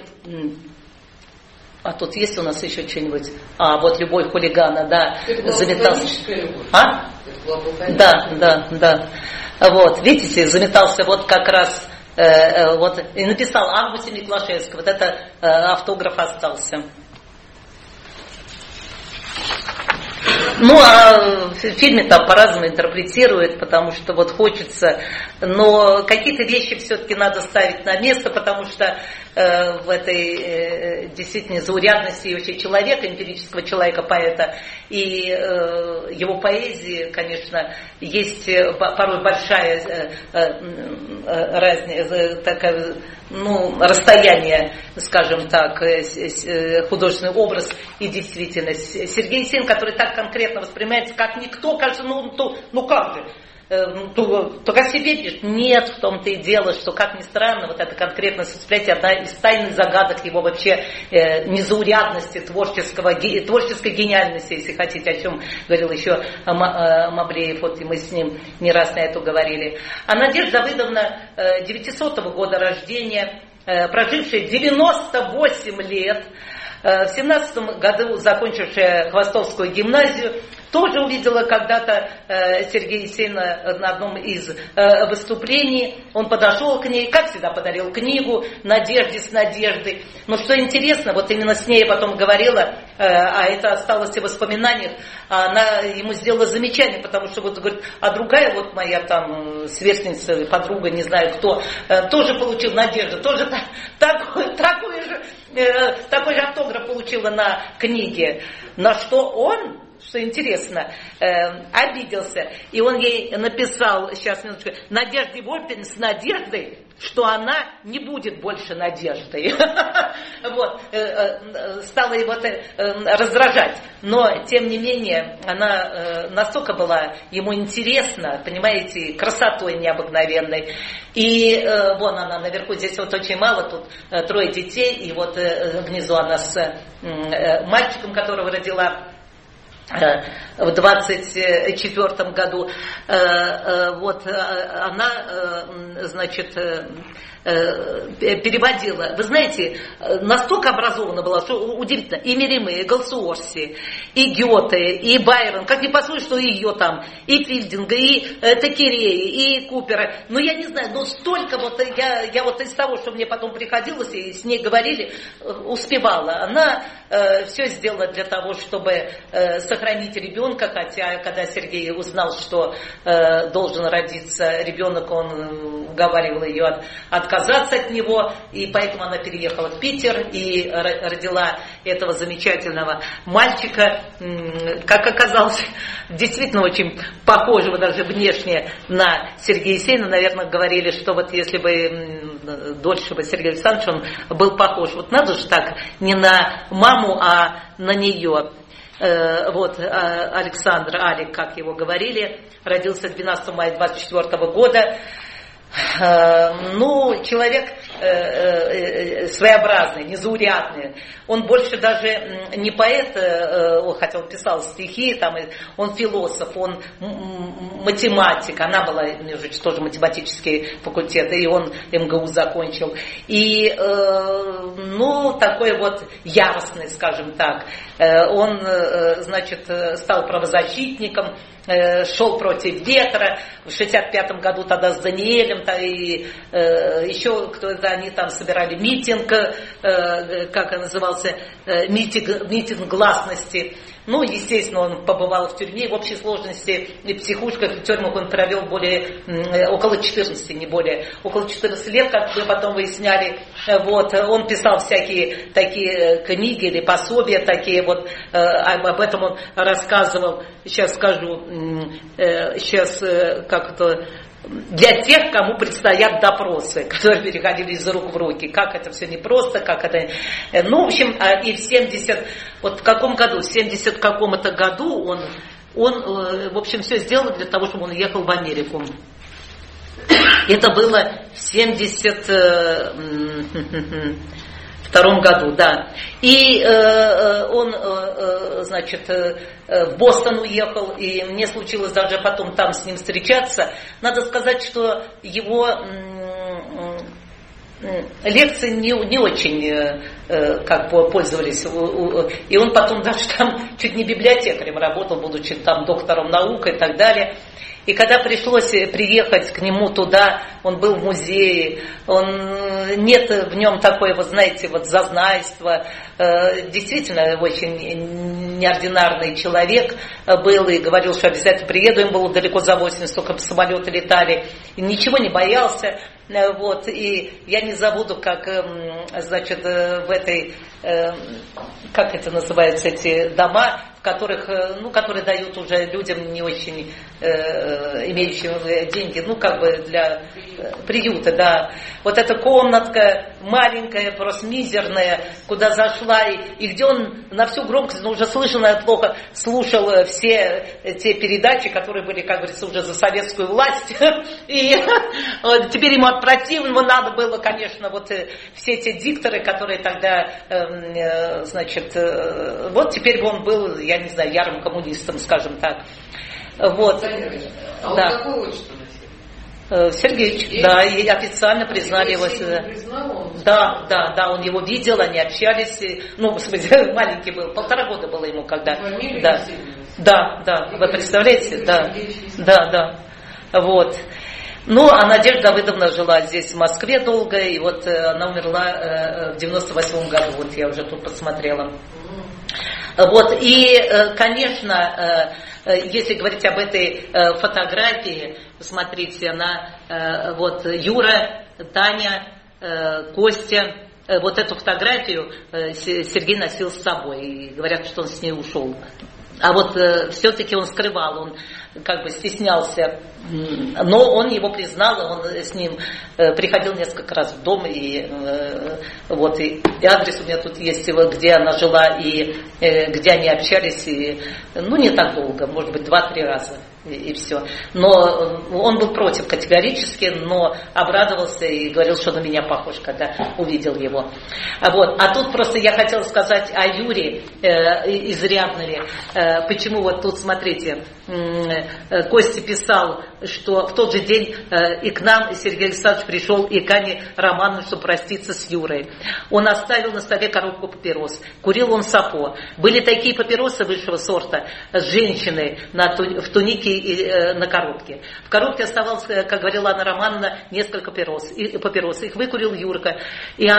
А тут есть у нас еще что-нибудь? Вот «Любовь хулигана», да, заметался. Да. Вот, видите, заметался вот как раз, вот, и написал Августа Миклашевского, вот это автограф остался. А в фильме там по-разному интерпретируют, потому что вот хочется, но какие-то вещи все-таки надо ставить на место, потому что в этой действительно заурядности вообще человека, эмпирического человека, поэта, и его поэзии, конечно, есть порой большая разница, такая, расстояние, скажем так, художественный образ и действительность. Сергей Есенин, который так конкретно воспринимается, как никто, кажется, как же, только о себе пишет. Нет, в том-то и дело, что, как ни странно, вот это конкретное восприятие одна из тайных загадок его вообще незаурядности, творческой гениальности, если хотите, о чем говорил еще Мабреев, вот и мы с ним не раз на это говорили. А Надежда Давыдовна 900 года рождения, прожившая 98 лет, в 17 году закончившая Хвостовскую гимназию, тоже увидела когда-то Сергея Есенина на одном из выступлений. Он подошел к ней, как всегда, подарил книгу «Надежде с надеждой». Но что интересно, вот именно с ней я потом говорила, а это осталось в воспоминаниях, она ему сделала замечание, потому что вот говорит, а другая вот моя там сверстница, подруга, не знаю кто, тоже получила Надежду, тоже такой же автограф получила на книге. На что он что интересно, обиделся. И он ей написал, сейчас минуточку, Надежде Вольпин с надеждой, что она не будет больше Надеждой. Вот, стало его раздражать. Но, тем не менее, она настолько была ему интересна, понимаете, красотой необыкновенной. И вон она наверху, здесь вот очень мало, тут 3 детей, и вот внизу она с мальчиком, которого родила в 24 году. Вот она, значит, переводила. Вы знаете, настолько образована была, что удивительно. И Мериме, и Галсуорси, и Гёте, и Байрон. Как не послушать, что и ее там, и Филдинга, и Текерея, и Купера. Ну, я не знаю, но столько вот, я вот из того, что мне потом приходилось, и с ней говорили, успевала. Она все сделала для того, чтобы сохранить ребенка, хотя, когда Сергей узнал, что должен родиться ребенок, он уговаривал ее отказаться от него, и поэтому она переехала в Питер и родила этого замечательного мальчика, как оказалось, действительно очень похожего даже внешне на Сергея Есенина. Наверное, говорили, что вот если бы дольше бы Сергей Александрович, он был похож. Вот надо же так, не на маму, а на нее. Вот Александр, Алик, как его говорили, родился 12 мая 24 года. Ну, человек своеобразный, незаурядный. Он больше даже не поэт, хотя он писал стихи, там, он философ, он математик. Она была, у нее же тоже математический факультет, и он МГУ закончил. И, ну, такой вот яростный, скажем так. Он, значит, стал правозащитником, шел против ветра. В 65 году тогда с Даниэлем, и еще кто-то, они там собирали митинг, как он назывался, митинг гласности. Ну, естественно, он побывал в тюрьме, в общей сложности и психушках, и в тюрьмах он провел около 14, не более, около 14 лет, как мы потом выясняли. Вот, он писал всякие такие книги или пособия такие, вот, об этом он рассказывал, сейчас скажу, сейчас как-то, для тех, кому предстоят допросы, которые переходили из рук в руки. Как это все непросто, как это... Ну, в общем, и в 70... Вот в каком году? В 70 каком-то году он, в общем, все сделал для того, чтобы он уехал в Америку. Это было в 72 году, да. И он, значит, в Бостон уехал, и мне случилось даже потом там с ним встречаться. Надо сказать, что его лекции не очень как бы пользовались. И он потом даже там чуть не библиотекарем работал, будучи там доктором наук и так далее. И когда пришлось приехать к нему туда, он был в музее, нет в нем такой, вот знаете, вот зазнайства. Действительно, очень неординарный человек был и говорил, что обязательно приеду. Им было далеко за 80, только самолеты летали. И ничего не боялся. Вот, и я не забуду, как, значит, в этой, как это называется, эти дома, в которых, ну, которые дают уже людям не очень имеющим деньги, ну, как бы для приюта, да. Вот эта комнатка маленькая, просто мизерная, куда зашла, и где он на всю громкость, ну, уже слышал, наверное, плохо, слушал все те передачи, которые были, как говорится, уже за советскую власть, и теперь ему от противного надо было, конечно, вот все те дикторы, которые тогда, значит, вот теперь бы он был, я не знаю, ярым коммунистом, скажем так. Вот. А да. он какое отчество носил? Сергеевич, да, и официально признали его. Да, он его видел, они общались. Ну, в смысле, маленький был, 1,5 года было ему, когда. Да, вы представляете? Да. Вот. Ну, а Надежда Давыдовна жила здесь, в Москве, долго, и вот она умерла в 98 году, вот я уже тут посмотрела. Вот, и, конечно, если говорить об этой фотографии, посмотрите, она, вот, Юра, Таня, Костя, вот эту фотографию Сергей носил с собой, и говорят, что он с ней ушел А вот все-таки он скрывал, он как бы стеснялся, но он его признал, он с ним приходил несколько раз в дом, и вот и адрес у меня тут есть, где она жила, и где они общались, и, не так долго, может быть 2-3 раза. И все. Но он был против категорически, но обрадовался и говорил, что на меня похож, когда увидел его. А тут просто я хотела сказать о Юре Изряднове. Почему вот тут, смотрите, Костя писал, что в тот же день и к нам Сергей Александрович пришел, и к Ане Романовне, чтобы проститься с Юрой. Он оставил на столе коробку папирос. Курил он сапо. Были такие папиросы высшего сорта с женщиной в тунике и на коробке. В коробке оставалось, как говорила Анна Романовна, несколько папирос. Их выкурил Юрка. И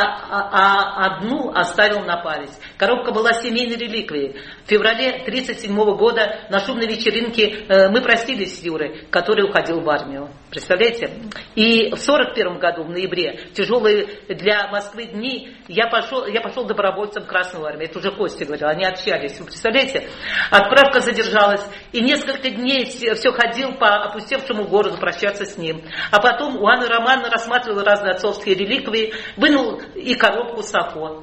одну оставил на память. Коробка была семейной реликвией. В феврале 1937 года на шумной вечеринке мы простились с Юрой, который уходил в армию. Представляете? И в 1941 году, в ноябре, тяжелые для Москвы дни, я пошел добровольцем в Красную армию. Это уже Костя говорил, они общались. Вы представляете? Отправка задержалась. И несколько дней все ходил по опустевшему городу прощаться с ним. А потом у Анны Романовны рассматривала разные отцовские реликвии, вынул и коробку сапо.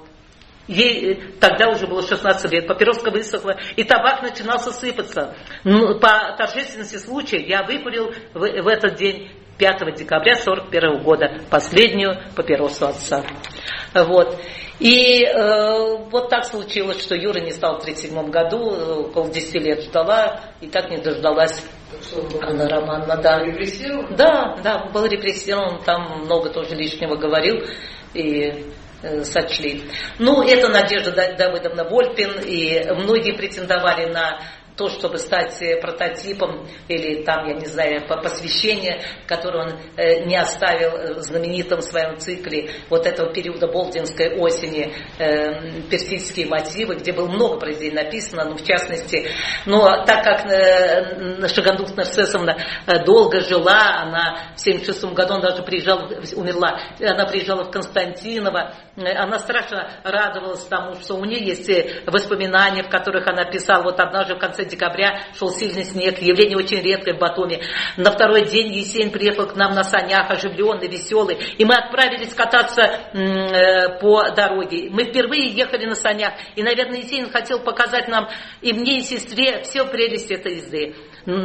Ей тогда уже было 16 лет, папироска высохла, и табак начинался сыпаться. По торжественности случая я выкурил в этот день, 5 декабря 1941 года, последнюю папиросу отца. Вот. И вот так случилось, что Юра не стал в 1937 году, около 10 лет ждала, и так не дождалась Анна Романовна. Да. Репрессирован? Да, был репрессирован, там много тоже лишнего говорил, и сочли. Это Надежда Давыдовна Вольпин, и многие претендовали на то, чтобы стать прототипом или там, я не знаю, посвящение, которое он не оставил в знаменитом своем цикле вот этого периода Болдинской осени, персидские мотивы, где было много произведений написано, в частности, так как Шагандух Нарцессовна долго жила, она в 1976 году, она даже умерла, она приезжала в Константиново, она страшно радовалась тому, что у нее есть воспоминания, в которых она писала, вот однажды в конце декабря шел сильный снег, явление очень редкое в Батуми. На второй день Есень приехал к нам на санях, оживленный, веселый, и мы отправились кататься по дороге. Мы впервые ехали на санях, и, наверное, Есень хотел показать нам, и мне, и сестре, все прелесть этой езды.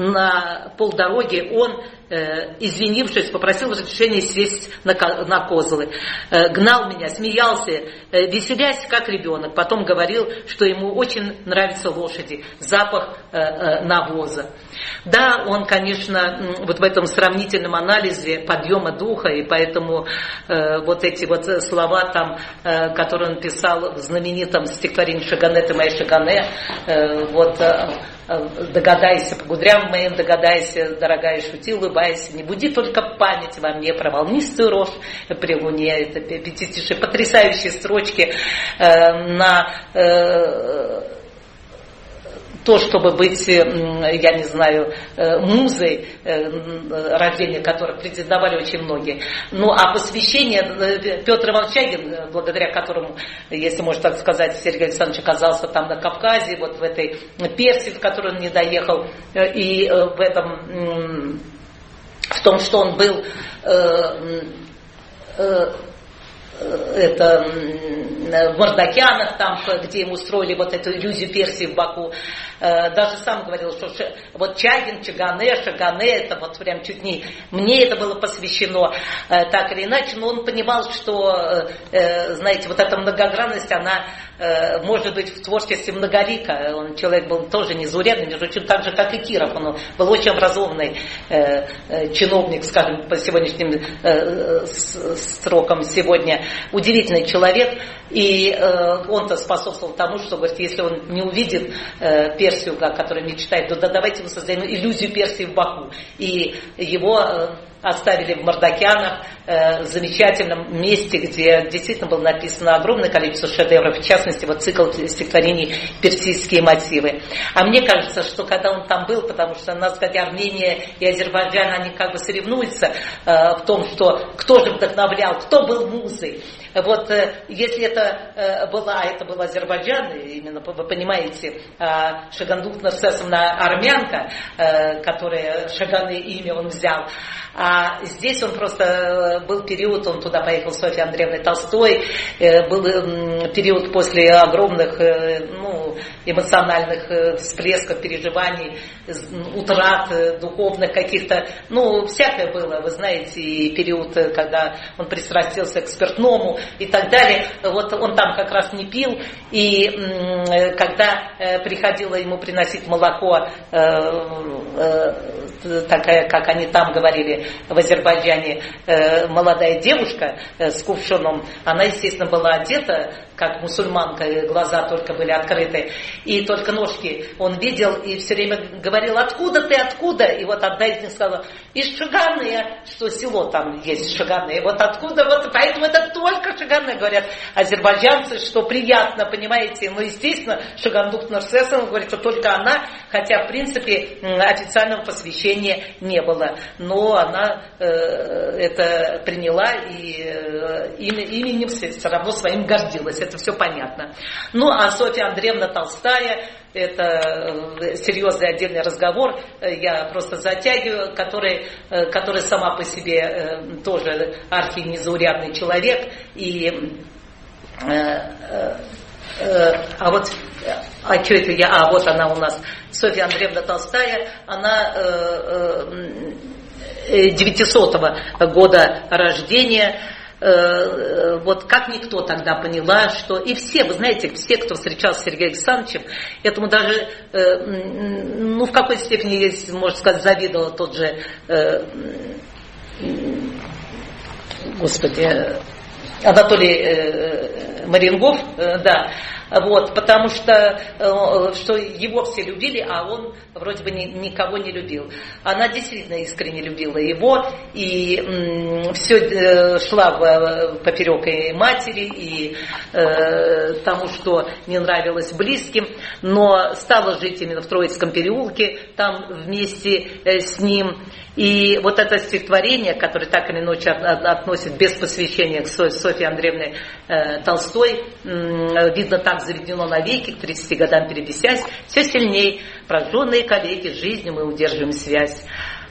На полдороги он, извинившись, попросил разрешения сесть на козлы. Гнал меня, смеялся, веселясь, как ребенок. Потом говорил, что ему очень нравятся лошади, запах навоза. Да, он, конечно, вот в этом сравнительном анализе подъема духа, и поэтому вот эти вот слова там, которые он писал в знаменитом стихотворении «Шагане, ты моя Шагане», догадайся по кудрям моим, догадайся, дорогая, шути, улыбайся, не буди только память во мне про волнистую рожь при луне. Это пятистишие, потрясающие строчки на то, чтобы быть, я не знаю, музой, рождения которых претендовали очень многие. А посвящение Петр Иванович Чагин, благодаря которому, если можно так сказать, Сергей Александрович оказался там на Кавказе, вот в этой Персии, в которой он не доехал, и в том, что он был в Мардакянах, там, где ему устроили вот эту иллюзию Персии в Баку. Даже сам говорил, что вот Чагин, Чагане, Шагане, это вот прям чуть не... Мне это было посвящено так или иначе, но он понимал, что, знаете, вот эта многогранность, она может быть в творчестве многолика. Он человек был тоже незаурядный, между прочим, так же, как и Киров. Он был очень образованный чиновник, скажем, по сегодняшним строкам сегодня. Удивительный человек. И он-то способствовал тому, что, говорит, если он не увидит Персию, которую мечтает, то давайте мы создаем иллюзию Персии в Баку. И его оставили в Мардакянах, замечательном месте, где действительно было написано огромное количество шедевров, в частности, вот цикл стихотворений «Персидские мотивы». А мне кажется, что когда он там был, потому что, надо сказать, Армения и Азербайджан, они как бы соревнуются в том, что кто же вдохновлял, кто был музой. Вот если это был Азербайджан, именно вы понимаете, Шагандук Нарсесовна армянка, которая Шаганы имя он взял, а здесь он просто был период, он туда поехал с Софьей Андреевной Толстой, был период после огромных эмоциональных всплесков, переживаний, утрат духовных каких-то, всякое было, вы знаете, и период, когда он пристрастился к спиртному и так далее. Вот он там как раз не пил, и когда приходило ему приносить молоко, такая, как они там говорили в Азербайджане, молодая девушка с кувшином, она, естественно, была одета как мусульманка, глаза только были открыты, и только ножки он видел, и все время говорил: откуда ты, откуда? И вот одна из них сказала: из Шаганы, что село там есть Шаганы, и вот откуда, вот поэтому это только Шаганы, говорят азербайджанцы, что приятно, понимаете, естественно, Шагандук Нарсесовна говорит, что только она, хотя в принципе официального посвящения не было, но она это приняла и именем все равно своим гордилась, это все понятно. А Софья Андреевна Толстая, это серьезный отдельный разговор, я просто затягиваю, который сама по себе тоже архинезаурядный человек, и что это я? Вот она у нас, Софья Андреевна Толстая, она 900 года рождения. Вот как никто тогда поняла, что и все, вы знаете, все, кто встречался с Сергеем Александровичем, этому даже, в какой-то степени, можно сказать, завидовал тот же, Анатолий Марингов, да. Вот, потому что его все любили, а он вроде бы никого не любил. Она действительно искренне любила его, и все шла поперек и матери, и тому, что не нравилось близким, но стала жить именно в Троицком переулке, там вместе с ним. И вот это стихотворение, которое так или иначе относит без посвящения к Софье Андреевне Толстой, видно, так заведено навеки, к 30 годам переписясь, все сильней, прожженные коллеги, с жизнью мы удерживаем связь.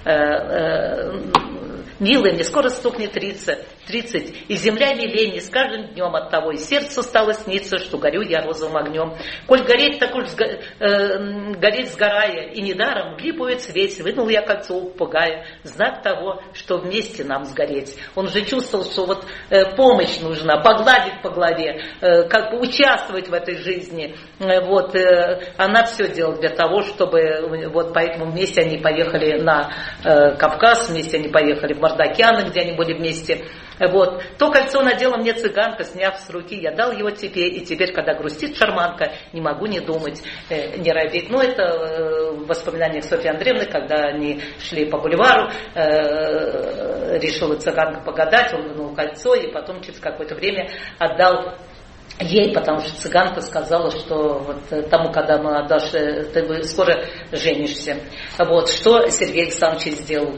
Милая, мне скоро стукнет 30, и земля милей с каждым днем от того, и сердцу стало сниться, что горю я розовым огнем. Коль гореть, так уж гореть сгорая, и недаром в липовый цвете вынул я кольцо у попугая, знак того, что вместе нам сгореть. Он же чувствовал, что вот помощь нужна, погладить по голове, как бы участвовать в этой жизни. Вот, она все делала для того, чтобы, вот поэтому вместе они поехали на Кавказ, вместе они поехали в Мардакяны, где они были вместе. Вот. То кольцо надела мне цыганка, сняв с руки, я дал его тебе, и теперь, когда грустит шарманка, не могу не думать, не робить. Это воспоминания Софьи Андреевны, когда они шли по бульвару, решила цыганка погадать, он вынул кольцо, и потом через какое-то время отдал ей, потому что цыганка сказала, что вот тому, когда мы отдашь, ты скоро женишься. Вот, что Сергей Александрович сделал.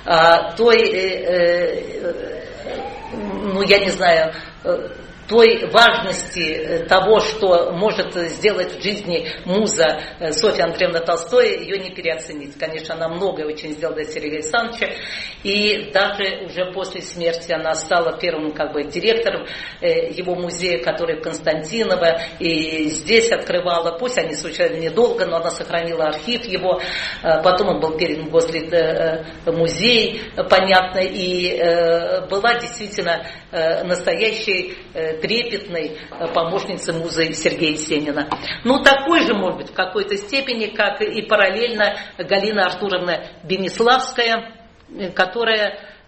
Я не знаю, той важности того, что может сделать в жизни муза Софья Андреевна Толстой, ее не переоценить. Конечно, она многое очень сделала для Сергея Александровича, и даже уже после смерти она стала первым директором его музея, который в Константиново, и здесь открывала, пусть они случайно недолго, но она сохранила архив его, потом он был передан в Гослит-музей, понятно, и была действительно настоящей трепетной помощницей музы Сергея Есенина. Такой же, может быть, в какой-то степени, как и параллельно Галина Артуровна Бениславская, которая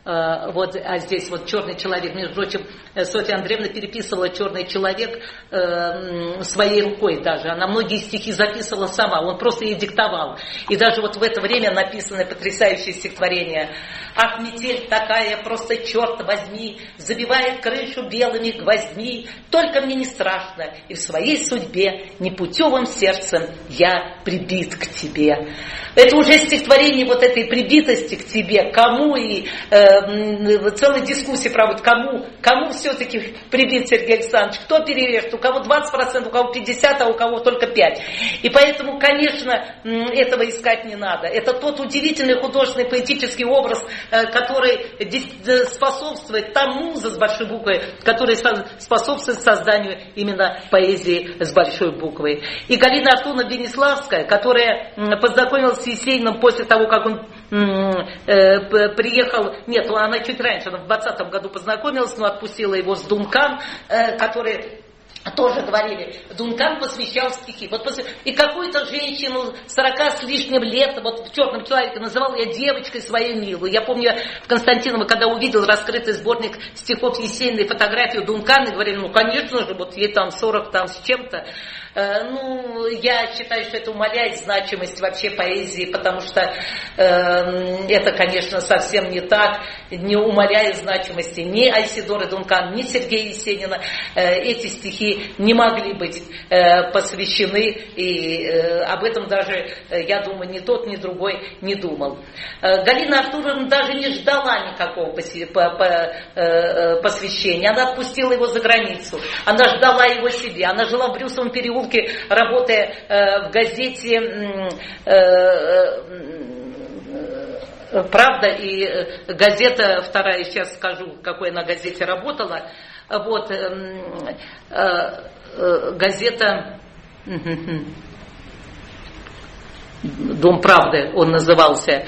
вот, а здесь вот «Черный человек». Между прочим, Софья Андреевна переписывала «Черный человек» своей рукой даже. Она многие стихи записывала сама, он просто ей диктовал. И даже вот в это время написано потрясающее стихотворение. «Ах, метель такая, просто черт возьми, забивает крышу белыми гвоздьми, только мне не страшно, и в своей судьбе непутевым сердцем я прибит к тебе». Это уже стихотворение вот этой прибитости к тебе, кому, и целые дискуссии проводят, кому все-таки прибит Сергей Александрович, кто перережет, у кого 20%, у кого 50%, а у кого только 5%. И поэтому, конечно, этого искать не надо. Это тот удивительный художественный поэтический образ, который способствует тому, муза с большой буквы, который способствует созданию именно поэзии с большой буквы. И Галина Артуровна Бенеславская, которая познакомилась с Есениным после того, как он приехал, нет, она чуть раньше, она в 20-м году познакомилась, но отпустила его с Дункан, который тоже говорили, Дункан посвящал стихи. Вот и какую-то женщину 40 с лишним лет, вот в «Черном человеке» называл я девочкой свою милую. Я помню, в Константиново, когда увидел раскрытый сборник стихов Есениной, фотографию Дункана, говорили, ну, конечно же, вот ей там 40 там с чем-то. Ну, я считаю, что это умаляет значимость вообще поэзии, потому что это, конечно, совсем не так, не умаляет значимости ни Айседоры Дункан, ни Сергея Есенина. Эти стихи не могли быть посвящены, и об этом даже, я думаю, ни тот, ни другой не думал. Галина Артуровна даже не ждала никакого посвящения, она отпустила его за границу, она ждала его себе, она жила в Брюсовом переулке, работая в газете «Правда», и газета вторая, сейчас скажу, в какой она газете работала, вот, газета «Дом правды» он назывался,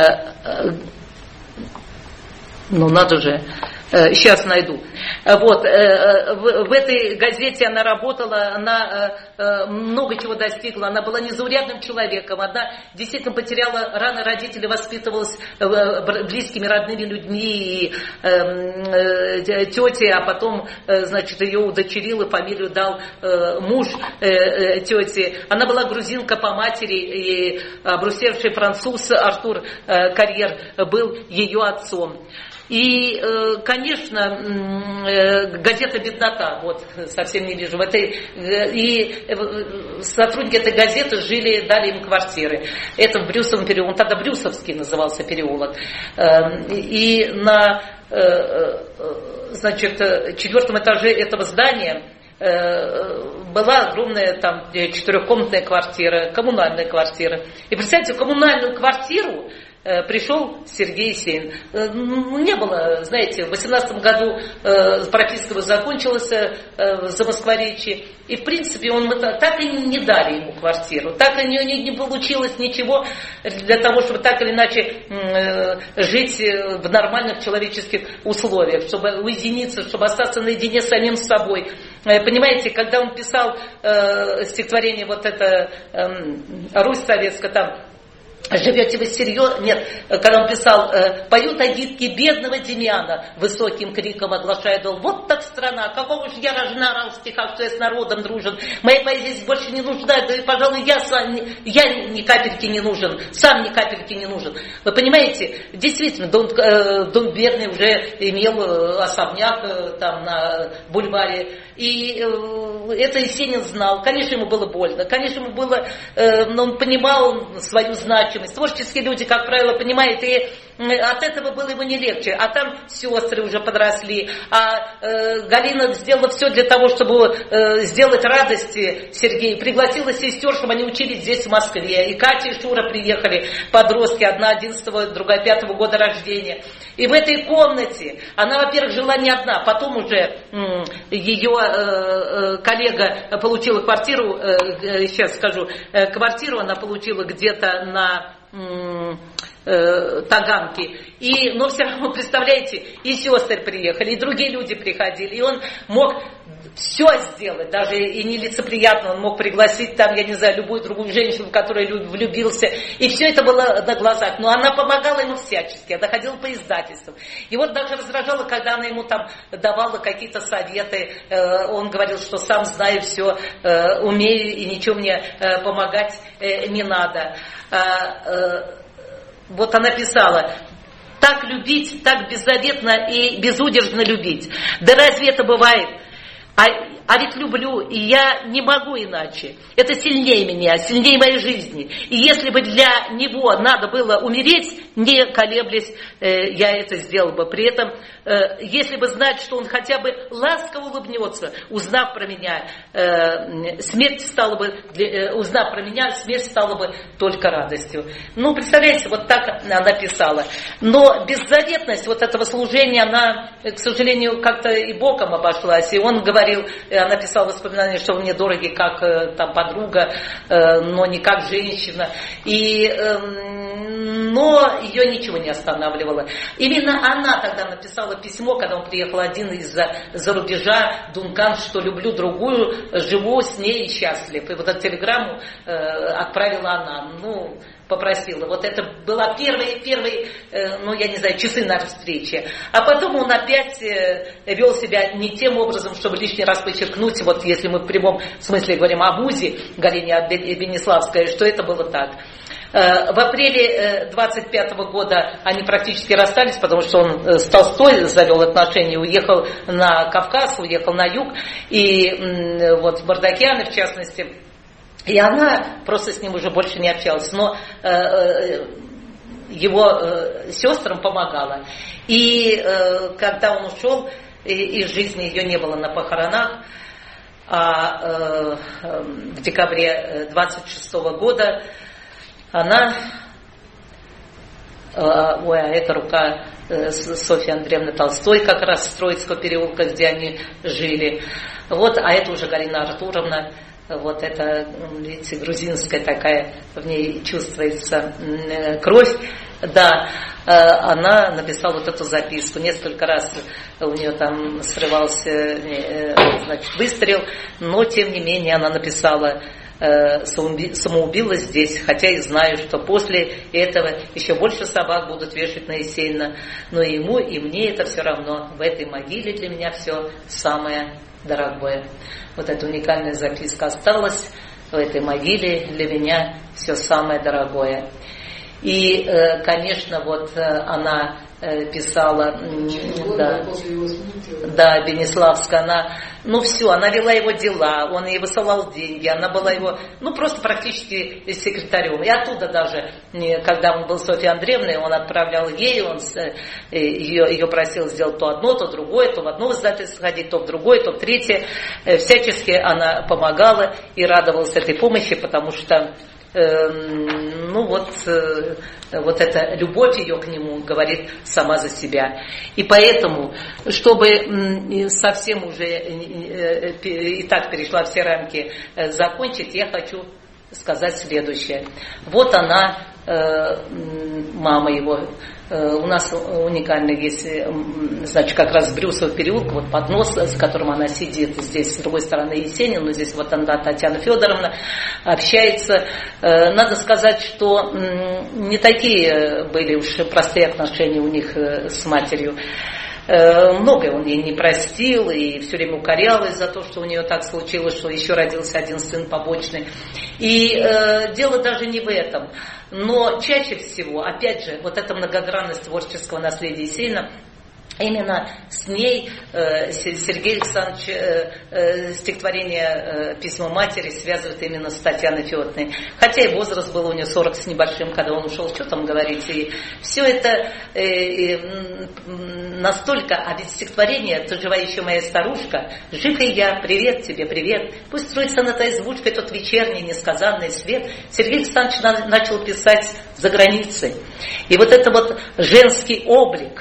ну надо же, сейчас найду. Вот, в этой газете она работала, она много чего достигла, она была незаурядным человеком, она действительно потеряла рано родителей, воспитывалась близкими, родными людьми, и тетей, а потом, значит, ее удочерил и фамилию дал муж тети. Она была грузинка по матери, и обрусевший француз Артур Карьер был ее отцом. И, конечно, газета «Беднота», вот, совсем не вижу, и сотрудники этой газеты жили, дали им квартиры. Это в Брюсовом переулке, он тогда Брюсовский назывался переулок. И на, значит, 4-м этаже этого здания была огромная там 4-комнатная квартира, коммунальная квартира. И представьте, коммунальную квартиру пришел Сергей Есенин. Не было, знаете, в 18 году прописка закончилась в Замоскворечье, и в принципе он так и не дали ему квартиру, так и не получилось ничего для того, чтобы так или иначе жить в нормальных человеческих условиях, чтобы уединиться, чтобы остаться наедине с самим собой. Понимаете, когда он писал стихотворение вот это «Русь советская», там «Живете вы серьезно?» Нет, когда он писал «Поют агитки бедного Демьяна», высоким криком оглашая дол. Вот так страна, какого же я рожна орал в стихах, что я с народом дружен. Моя поэзия здесь больше не нужна, да и, пожалуй, я ни капельки не нужен, сам ни капельки не нужен. Вы понимаете, действительно, Дон Бедный уже имел особняк там на бульваре, и это Есенин знал. Конечно, ему было больно, конечно, ему было, но он понимал свою значимость. Творческие люди, как правило, понимают, и от этого было ему не легче. А там сестры уже подросли, а Галина сделала все для того, чтобы сделать радости Сергею. Пригласила сестер, чтобы они учились здесь, в Москве. И Катя и Шура приехали, подростки, одна 11-го, другая 5-го года рождения. И в этой комнате она, во-первых, жила не одна, потом уже ее коллега получила квартиру, сейчас скажу, квартиру она получила где-то на Таганки. Но все равно, представляете, и сестры приехали, и другие люди приходили, и он мог все сделать, даже и нелицеприятно, он мог пригласить там, я не знаю, любую другую женщину, в которую влюбился, и все это было на глазах, но она помогала ему всячески, она ходила по издательствам. И вот даже раздражало, когда она ему там давала какие-то советы, он говорил, что сам знаю все, умею, и ничего мне помогать не надо. Вот она писала: так любить, так беззаветно и безудержно любить. Да разве это бывает? А ведь люблю, и я не могу иначе. Это сильнее меня, сильнее моей жизни. И если бы для него надо было умереть, не колеблясь, я это сделал бы. При этом, если бы знать, что он хотя бы ласково улыбнется, узнав про меня, смерть стала бы только радостью. Ну, представляете, вот так она писала. Но беззаветность вот этого служения, она, к сожалению, как-то и боком обошлась. И он говорил, она писала воспоминания, что мне дороги как там подруга, но не как женщина. Но ее ничего не останавливало. Именно она тогда написала письмо, когда он приехал один из-за рубежа, Дункан, что люблю другую, живу с ней и счастлив. И вот эту телеграмму отправила она. Попросила. Вот это была первые, я не знаю, часы нашей встречи. А потом он опять вел себя не тем образом, чтобы лишний раз подчеркнуть, вот если мы в прямом смысле говорим о музе Галине Бениславской, что это было так. В апреле 25 года они практически расстались, потому что он с Толстой завел отношения, уехал на Кавказ, уехал на юг, и вот в Бардакяны, в частности. И она просто с ним уже больше не общалась, но его сестрам помогала. И когда он ушел, из жизни ее не было на похоронах, а в декабре 26 года она, это рука Софьи Андреевны Толстой, как раз с Троицкого переулка, где они жили. Вот, а это уже Галина Артуровна. Вот это, видите, грузинская такая, в ней чувствуется кровь. Да, она написала вот эту записку. Несколько раз у нее там срывался, выстрел, но тем не менее она написала: самоубилась здесь, хотя и знаю, что после этого еще больше собак будут вешать на Есенина, но ему и мне это все равно. В этой могиле для меня все самое дорогое. Вот эта уникальная записка осталась в этой могиле, для меня все самое дорогое. И, конечно, вот она писала, да, Бениславская, она, она вела его дела, он ей высылал деньги, она была его, просто практически секретарем. И оттуда даже, когда он был с Софьей Андреевной, он отправлял ей, он ее просил сделать то одно, то другое, то в одно издательство ходить, то в другое, то в третье. Всячески она помогала и радовалась этой помощи, потому что вот эта любовь ее к нему говорит сама за себя. И поэтому, чтобы совсем уже и так перешла все рамки закончить, я хочу сказать следующее. Вот она, мама его. У нас уникально есть, значит, как раз Брюсов переулок, вот поднос, с которым она сидит, здесь с другой стороны Есенин, но здесь вот она, Татьяна Федоровна, общается. Надо сказать, что не такие были уж простые отношения у них с матерью. Многое он ей не простил и все время укорялась за то, что у нее так случилось, что еще родился один сын побочный. И дело даже не в этом. Но чаще всего, опять же, вот эта многогранность творческого наследия Есенина, именно с ней Сергей Александрович стихотворение «Письмо матери» связывает именно с Татьяной Федоровной. Хотя и возраст был у нее 40 с небольшим, когда он ушел, что там говорить. И все это настолько... А ведь стихотворение «Ты жива еще моя старушка», «Жив и я, привет тебе, привет». Пусть строится над той звучкой тот вечерний несказанный свет. Сергей Александрович начал писать за границей. И вот это вот женский облик,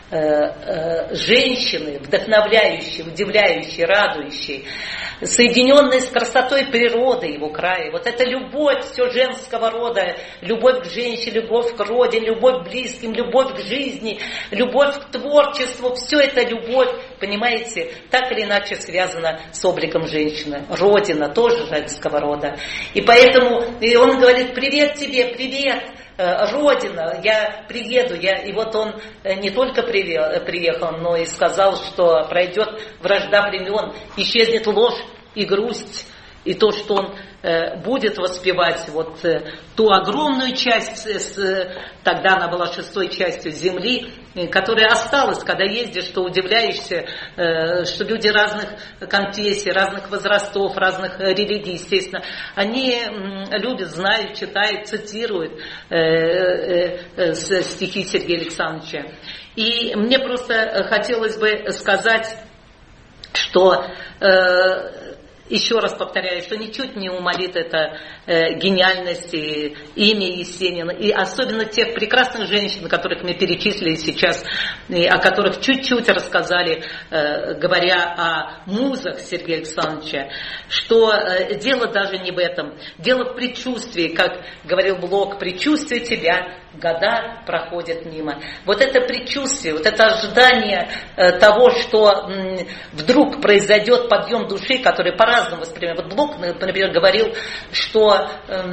женщины, вдохновляющие, удивляющие, радующие, соединенные с красотой природы его края. Вот эта любовь все женского рода, любовь к женщине, любовь к родине, любовь к близким, любовь к жизни, любовь к творчеству, все это любовь, понимаете, так или иначе связана с обликом женщины. Родина тоже женского рода. И поэтому он говорит: привет тебе, привет, Родина, я приеду. И вот он не только приехал, но и сказал, что пройдет вражда времен, исчезнет ложь и грусть, и то, что он будет воспевать вот ту огромную часть, тогда она была 6-й частью земли, которая осталась, когда ездишь, что удивляешься, что люди разных конфессий, разных возрастов, разных религий, естественно, они любят, знают, читают, цитируют стихи Сергея Александровича. И мне просто хотелось бы сказать, что еще раз повторяю, что ничуть не умалит это гениальность и имя Есенина, и особенно тех прекрасных женщин, которых мы перечислили сейчас, и о которых чуть-чуть рассказали, говоря о музах Сергея Александровича, что дело даже не в этом, дело в предчувствии, как говорил Блок: предчувствие тебя, года проходят мимо. Вот это предчувствие, вот это ожидание того, что вдруг произойдет подъем души, который по-разному воспринимает. Вот Блок, например, говорил, что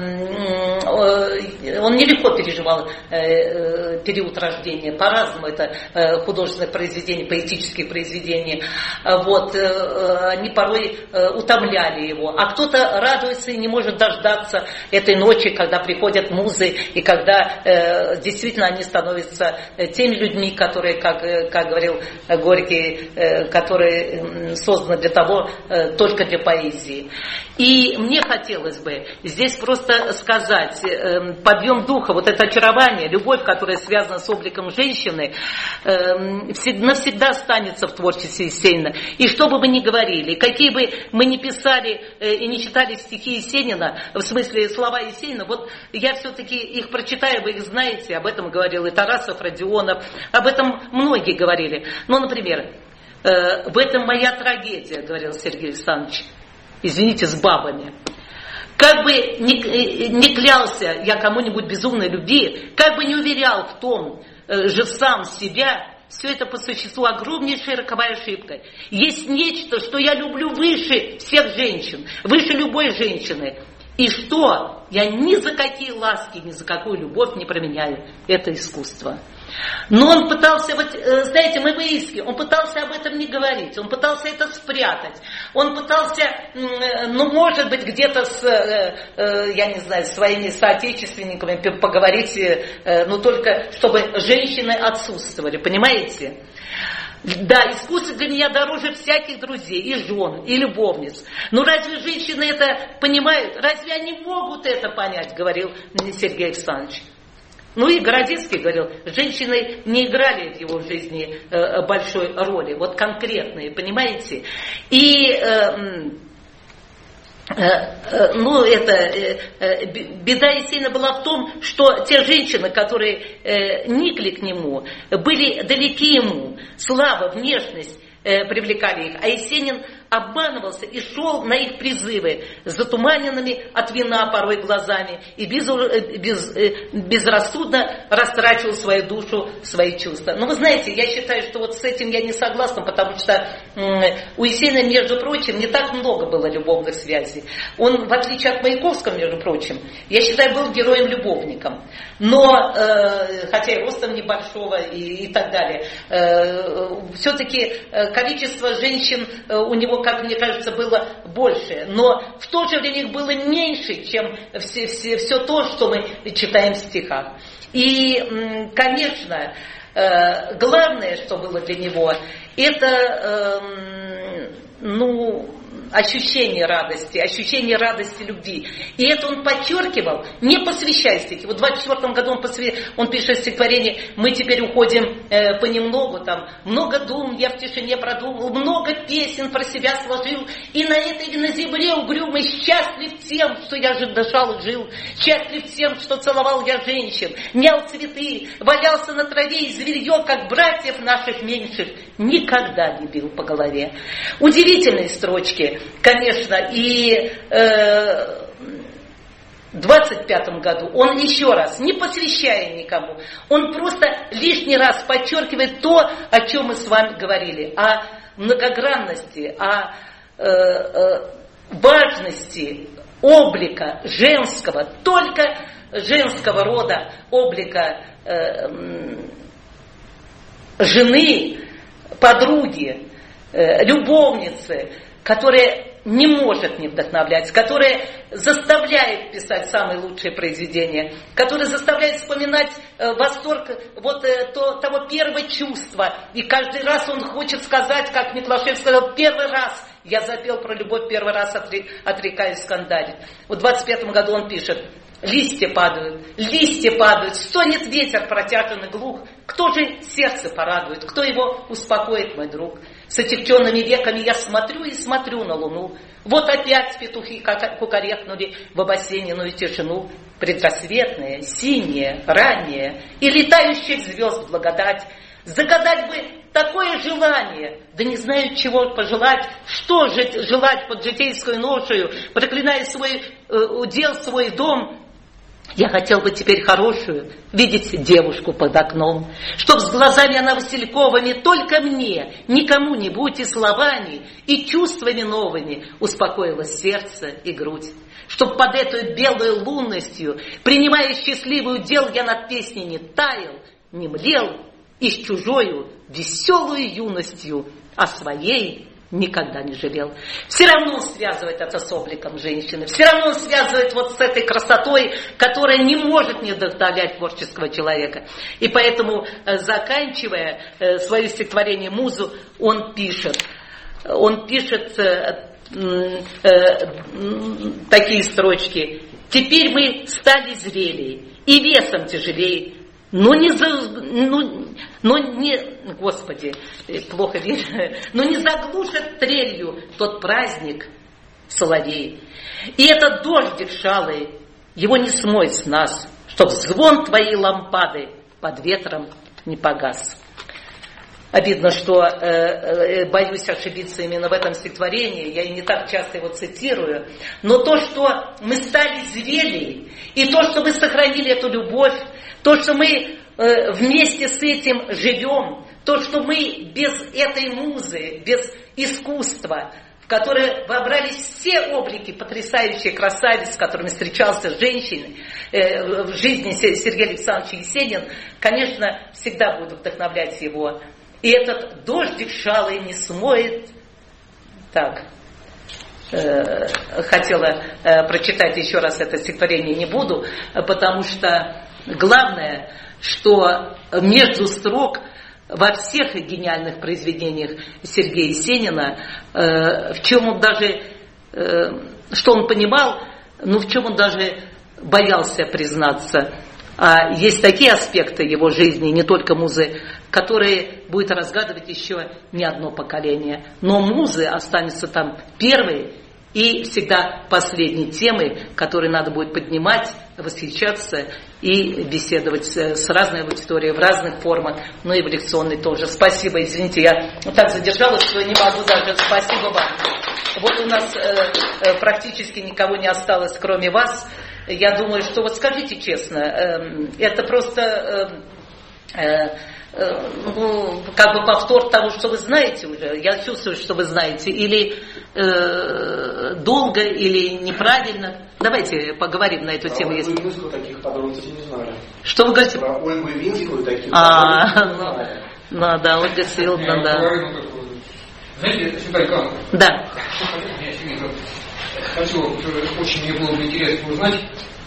он нелегко переживал период рождения, по-разному это художественные произведения, поэтические произведения. Вот, они порой утомляли его. А кто-то радуется и не может дождаться этой ночи, когда приходят музы, и когда действительно они становятся теми людьми, которые, как говорил Горький, которые созданы для того, только для поэзии. И мне хотелось бы здесь просто сказать, подъем духа, вот это очарование, любовь, которая связана с обликом женщины, навсегда останется в творчестве Есенина. И что бы мы ни говорили, какие бы мы ни писали и не читали стихи Есенина, в смысле слова Есенина, вот я все-таки их прочитаю, вы их знаете, об этом говорил и Тарасов, Родионов, об этом многие говорили. Ну, например, в этом моя трагедия, говорил Сергей Александрович, извините, с бабами. Как бы не клялся я кому-нибудь безумной любви, как бы не уверял в том же сам себя, все это по существу огромнейшая роковая ошибка. Есть нечто, что я люблю выше всех женщин, выше любой женщины. И что я ни за какие ласки, ни за какую любовь не променяю. Это искусство. Но он пытался, вот, знаете, мы выискивали, он пытался об этом не говорить, он пытался это спрятать, он пытался, ну, может быть, где-то с, я не знаю, своими соотечественниками поговорить, но только чтобы женщины отсутствовали, понимаете? Да, искусство для меня дороже всяких друзей, и жен, и любовниц. Но разве женщины это понимают? Разве они могут это понять, говорил Сергей Александрович. Ну и Городецкий говорил, женщины не играли в его жизни большой роли, вот конкретные, понимаете? И ну, беда Есенина была в том, что те женщины, которые никли к нему, были далеки ему, слава, внешность привлекали их, а Есенин обманывался и шел на их призывы затуманенными от вина порой глазами и безрассудно растрачивал свою душу, свои чувства. Но вы знаете, я считаю, что вот с этим я не согласна, потому что у Есенина, между прочим, не так много было любовных связей. Он, в отличие от Маяковского, между прочим, я считаю, был героем-любовником. Но, хотя и ростом небольшого и так далее, все-таки количество женщин у него, как мне кажется, было больше, но в то же время их было меньше, чем все то, что мы читаем в стихах. И, конечно, главное, что было для него, это, ну, ощущение радости любви. И это он подчеркивал, не посвящая стихи. Вот в 24 году он пишет стихотворение: «Мы теперь уходим понемногу, там, много дум я в тишине продумал, много песен про себя сложил, и на этой на земле угрюмой счастлив тем, что я же дышал и жил, счастлив тем, что целовал я женщин, нял цветы, валялся на траве, и зверье, как братьев наших меньших, никогда не бил по голове». Удивительные строчки, конечно, и в 25 году он еще раз, не посвящая никому, он просто лишний раз подчеркивает то, о чем мы с вами говорили, о многогранности, о важности облика женского, только женского рода облика жены, подруги, любовницы, которая не может не вдохновлять, которая заставляет писать самые лучшие произведения, которая заставляет вспоминать восторг того первого чувства. И каждый раз он хочет сказать, как Миклашев сказал: первый раз я запел про любовь, первый раз отрекаюсь скандалить. В 25 году он пишет: листья падают, стонет ветер протяжен и глух. Кто же сердце порадует, кто его успокоит, мой друг? С отягченными веками я смотрю и смотрю на луну. Вот опять петухи кукарекнули в обосененную тишину. Предрассветные, синие, ранние и летающих звезд благодать. Загадать бы такое желание, да не знаю, чего пожелать, что же желать под житейскую ношею, проклиная свой удел, свой дом. Я хотел бы теперь хорошую видеть девушку под окном, чтоб с глазами она васильковыми только мне, никому-нибудь и словами, и чувствами новыми успокоила сердце и грудь. Чтоб под этой белой лунностью, принимая счастливый удел, я над песней не таял, не млел, и с чужою веселую юностью о своей никогда не жалел. Все равно он связывает это с обликом женщины, все равно он связывает вот с этой красотой, которая не может не вдохновлять творческого человека. И поэтому, заканчивая свое стихотворение «Музу», он пишет такие строчки: «Теперь мы стали зрелее и весом тяжелее, но не заглушит трелью тот праздник соловей. И этот дождик шалый, его не смоет с нас, чтоб звон твоей лампады под ветром не погас». Обидно, что боюсь ошибиться именно в этом стихотворении, я и не так часто его цитирую, но то, что мы стали зрелее, и то, что мы сохранили эту любовь, то, что мы вместе с этим живем, то, что мы без этой музы, без искусства, в которое вобрались все облики потрясающих красавиц, с которыми встречался женщин в жизни Сергея Александровича Есенин, конечно, всегда будет вдохновлять его. И этот дождик шалый не смоет. Так, хотела прочитать еще раз это стихотворение, не буду, потому что главное, что между строк во всех гениальных произведениях Сергея Есенина, в чем он даже, что он понимал, но в чем он даже боялся признаться. А есть такие аспекты его жизни, не только музы, которые будет разгадывать еще не одно поколение. Но музы останутся там первой и всегда последней темой, которой надо будет поднимать, восхищаться и беседовать с разной аудиторией в разных формах, но и в лекционной тоже. Спасибо, извините, я так задержалась, что не могу даже. Спасибо вам. Вот у нас практически никого не осталось, кроме вас. Я думаю, что вот скажите честно, это просто как бы повтор того, что вы знаете уже. Я чувствую, что вы знаете. Или долго, или неправильно. Давайте поговорим на эту тему. Ольгу Ивинскую таких подробностей не знаю. Что вы говорите? Про Ольгу Ивинскую таких подробностей не знаю. Ну да, Ольга Силовна, да. Знаете, Светлана Николаевна? Да. Хочу, очень мне было бы интересно узнать.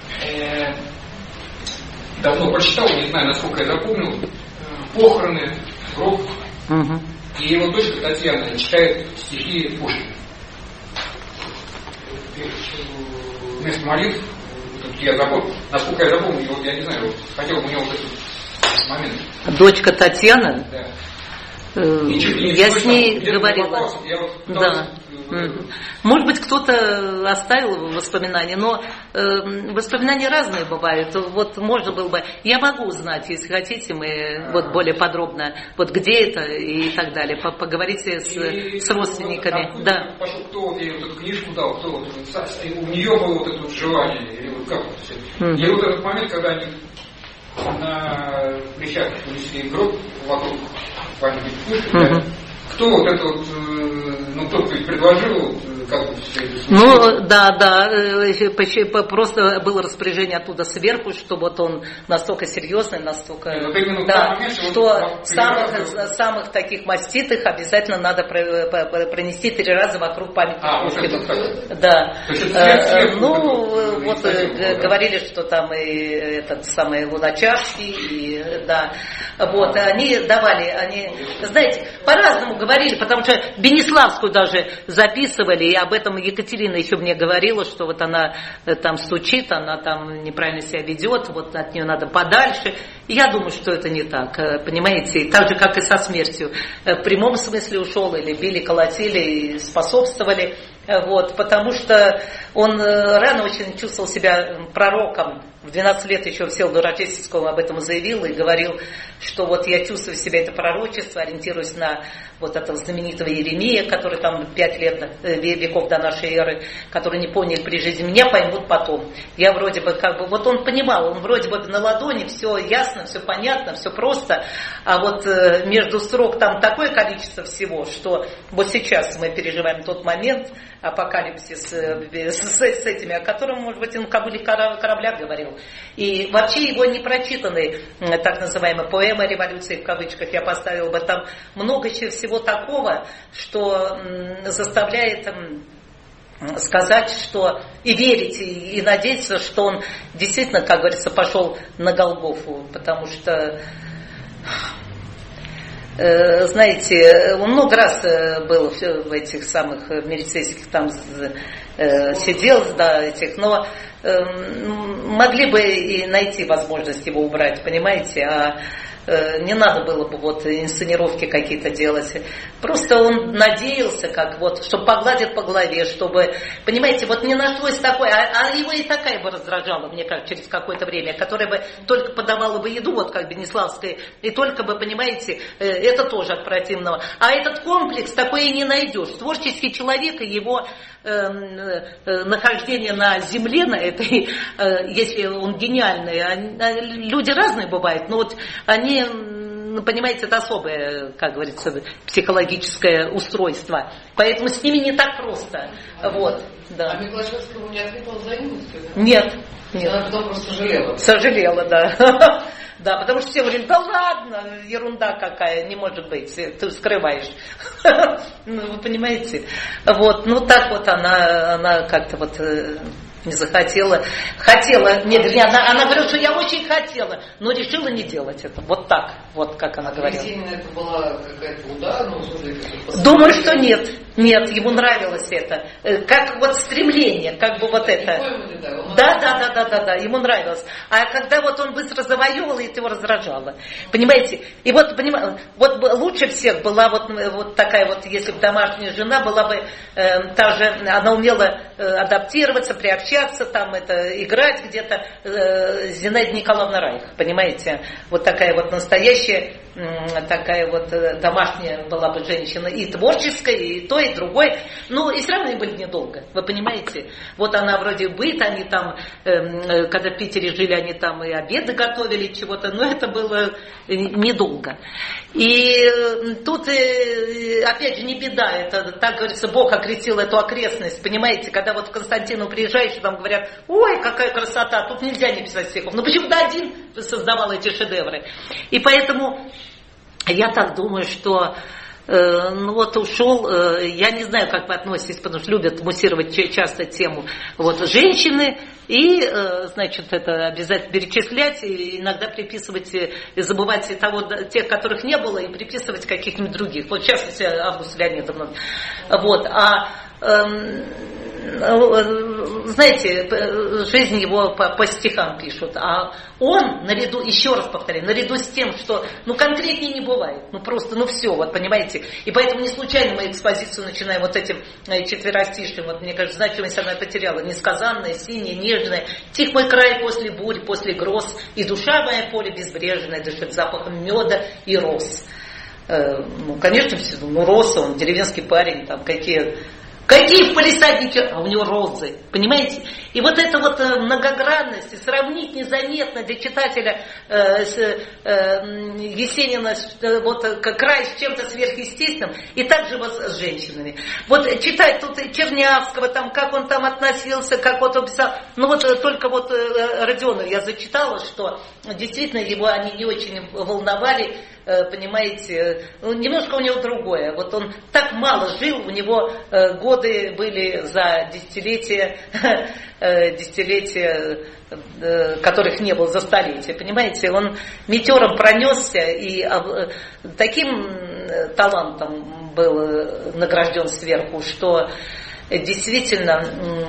Давно прочитал, не знаю, насколько я запомнил, «Похороны», гроб. И его дочка Татьяна читает стихи Пушкина. мест молитв, насколько я запомнил, вот я не знаю, вот, хотел бы у него вот этот момент. Дочка Татьяна? Да. Я с ней говорила. Да. Может быть, кто-то оставил воспоминания, но воспоминания разные бывают. Вот можно было бы... Я могу узнать, если хотите, мы вот более подробно, вот где это и так далее. Поговорите с родственниками. Вот, да. Пошел, кто ей вот эту книжку дал, кто вот, у нее было вот это вот желание, или вот как вот все. И вот этот момент, когда они на плечах унесли гроб вокруг памятника Пушкина, кто вот это вот, ну, кто предложил, как вот все это случилось? Ну, да, просто было распоряжение оттуда сверху, что вот он настолько серьезный, настолько... Да, что самых таких маститых обязательно надо пронести 3 раза вокруг памятника Пушкина. Да. Ну, вот говорили, что там и этот самый Луначарский, и да. Вот, они давали, знаете, по-разному говорили, потому что Бениславскую даже записывали, и об этом Екатерина еще мне говорила, что вот она там стучит, она там неправильно себя ведет, вот от нее надо подальше. Я думаю, что это не так, понимаете, так же, как и со смертью. В прямом смысле ушел, или били, колотили, и способствовали, вот, потому что он рано очень чувствовал себя пророком. В 12 лет еще Всеволоду Рождественскому об этом заявил и говорил, что вот я чувствую в себе это пророчество, ориентируясь на вот этого знаменитого Иеремия, который там 5 веков до нашей эры, которые не поняли при жизни, меня поймут потом. Я вроде бы как бы, вот он понимал, он вроде бы на ладони, все ясно, все понятно, все просто, а вот между строк там такое количество всего, что вот сейчас мы переживаем тот момент, апокалипсис с этими, о котором, может быть, он кобыле корабля говорил. И вообще его непрочитанные, так называемые поэмы революции, в кавычках, я поставила бы там много всего такого, что заставляет сказать, что и верить, и надеяться, что он действительно, как говорится, пошел на Голгофу, потому что... Знаете, он много раз был в этих самых милицейских там сидел, да, этих, но могли бы и найти возможность его убрать, понимаете, а не надо было бы вот инсценировки какие-то делать. Просто он надеялся, как вот, чтобы погладит по голове, чтобы, понимаете, вот не нашлось такой, а его и такая бы раздражала, мне кажется, через какое-то время, которая бы только подавала бы еду, вот как Бениславская, и только бы, понимаете, это тоже от противного. А этот комплекс такой и не найдешь. Творческий человек и его нахождение на земле, на этой, если он гениальный, люди разные бывают, но вот они, понимаете, это особое, как говорится, психологическое устройство, поэтому с ними не так просто. Вот, да. А Миклашевскому не ответила взаимностью? Нет. Она потом просто сожалела. Сожалела, да. Да, потому что все говорят, да ладно, ерунда какая, не может быть, ты скрываешь. Ну, вы понимаете? Вот, ну так вот она как-то вот не захотела. Хотела, нет, она говорила, что я очень хотела, но решила не делать это. Вот так, вот как она говорила. Это была какая-то уда, ну, думаю, что нет. Нет, ему нравилось это. Как вот стремление, как бы вот это. Да, ему нравилось. А когда вот он быстро завоевывал, это его раздражало. Понимаете? И вот, вот лучше всех была вот такая вот, если бы домашняя жена была бы, та же, она умела адаптироваться, приобщаться, там это, играть где-то, Зинаида Николаевна Райх, понимаете? Вот такая вот настоящая, такая вот домашняя была бы женщина, и творческая, и то, и другой. Ну, и все равно они были недолго, вы понимаете? Вот она вроде быт, они там, когда в Питере жили, они там и обеды готовили, чего-то, но это было недолго. И тут, опять же, не беда, это, так говорится, Бог окрестил эту окрестность, понимаете? Когда вот в Константину приезжаешь, там говорят, ой, какая красота, тут нельзя не писать стихов. Ну, почему-то один создавал эти шедевры. И поэтому я так думаю, что ну вот ушел, я не знаю, как вы относитесь, потому что любят муссировать часто тему вот, женщины, и, значит, это обязательно перечислять, и иногда приписывать, и забывать тех, которых не было, и приписывать каких-нибудь других. Вот в частности, Августа Леонидовна. Вот, знаете, жизнь его по стихам пишут, а он, наряду, еще раз повторяю, наряду с тем, что, конкретнее не бывает, просто, все, вот, понимаете, и поэтому не случайно мы экспозицию начинаем вот этим четверостишьем, вот, мне кажется, значимость она потеряла, несказанная, синяя, нежная, тих мой край после бурь, после гроз, и душа моя поле безбрежное дышит запахом меда и роз. Конечно, роса, он деревенский парень, там какие в палисаднике, а у него розы, понимаете? И вот эта вот многогранность, и сравнить незаметно для читателя Есенина край с чем-то сверхъестественным, и также вот с женщинами. Вот читать тут Чернявского, там, как он там относился, как вот он писал, только Родиону я зачитала, что действительно его они не очень волновали, понимаете, немножко у него другое. Вот он так мало жил, у него годы были за десятилетия, которых не было за столетия, понимаете, он метеором пронесся и таким талантом был награжден сверху, что действительно,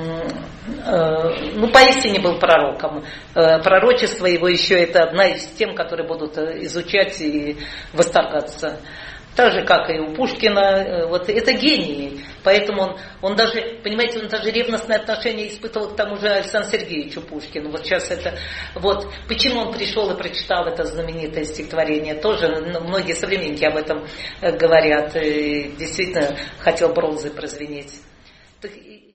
поистине был пророком. Пророчество его еще это одна из тем, которые будут изучать и восторгаться. Так же, как и у Пушкина, это гений. Поэтому он даже, понимаете, он даже ревностное отношение испытывал к тому же Александру Сергеевичу Пушкину. Вот сейчас почему он пришел и прочитал это знаменитое стихотворение, тоже многие современники об этом говорят. И действительно хотел бронзой прозвенеть.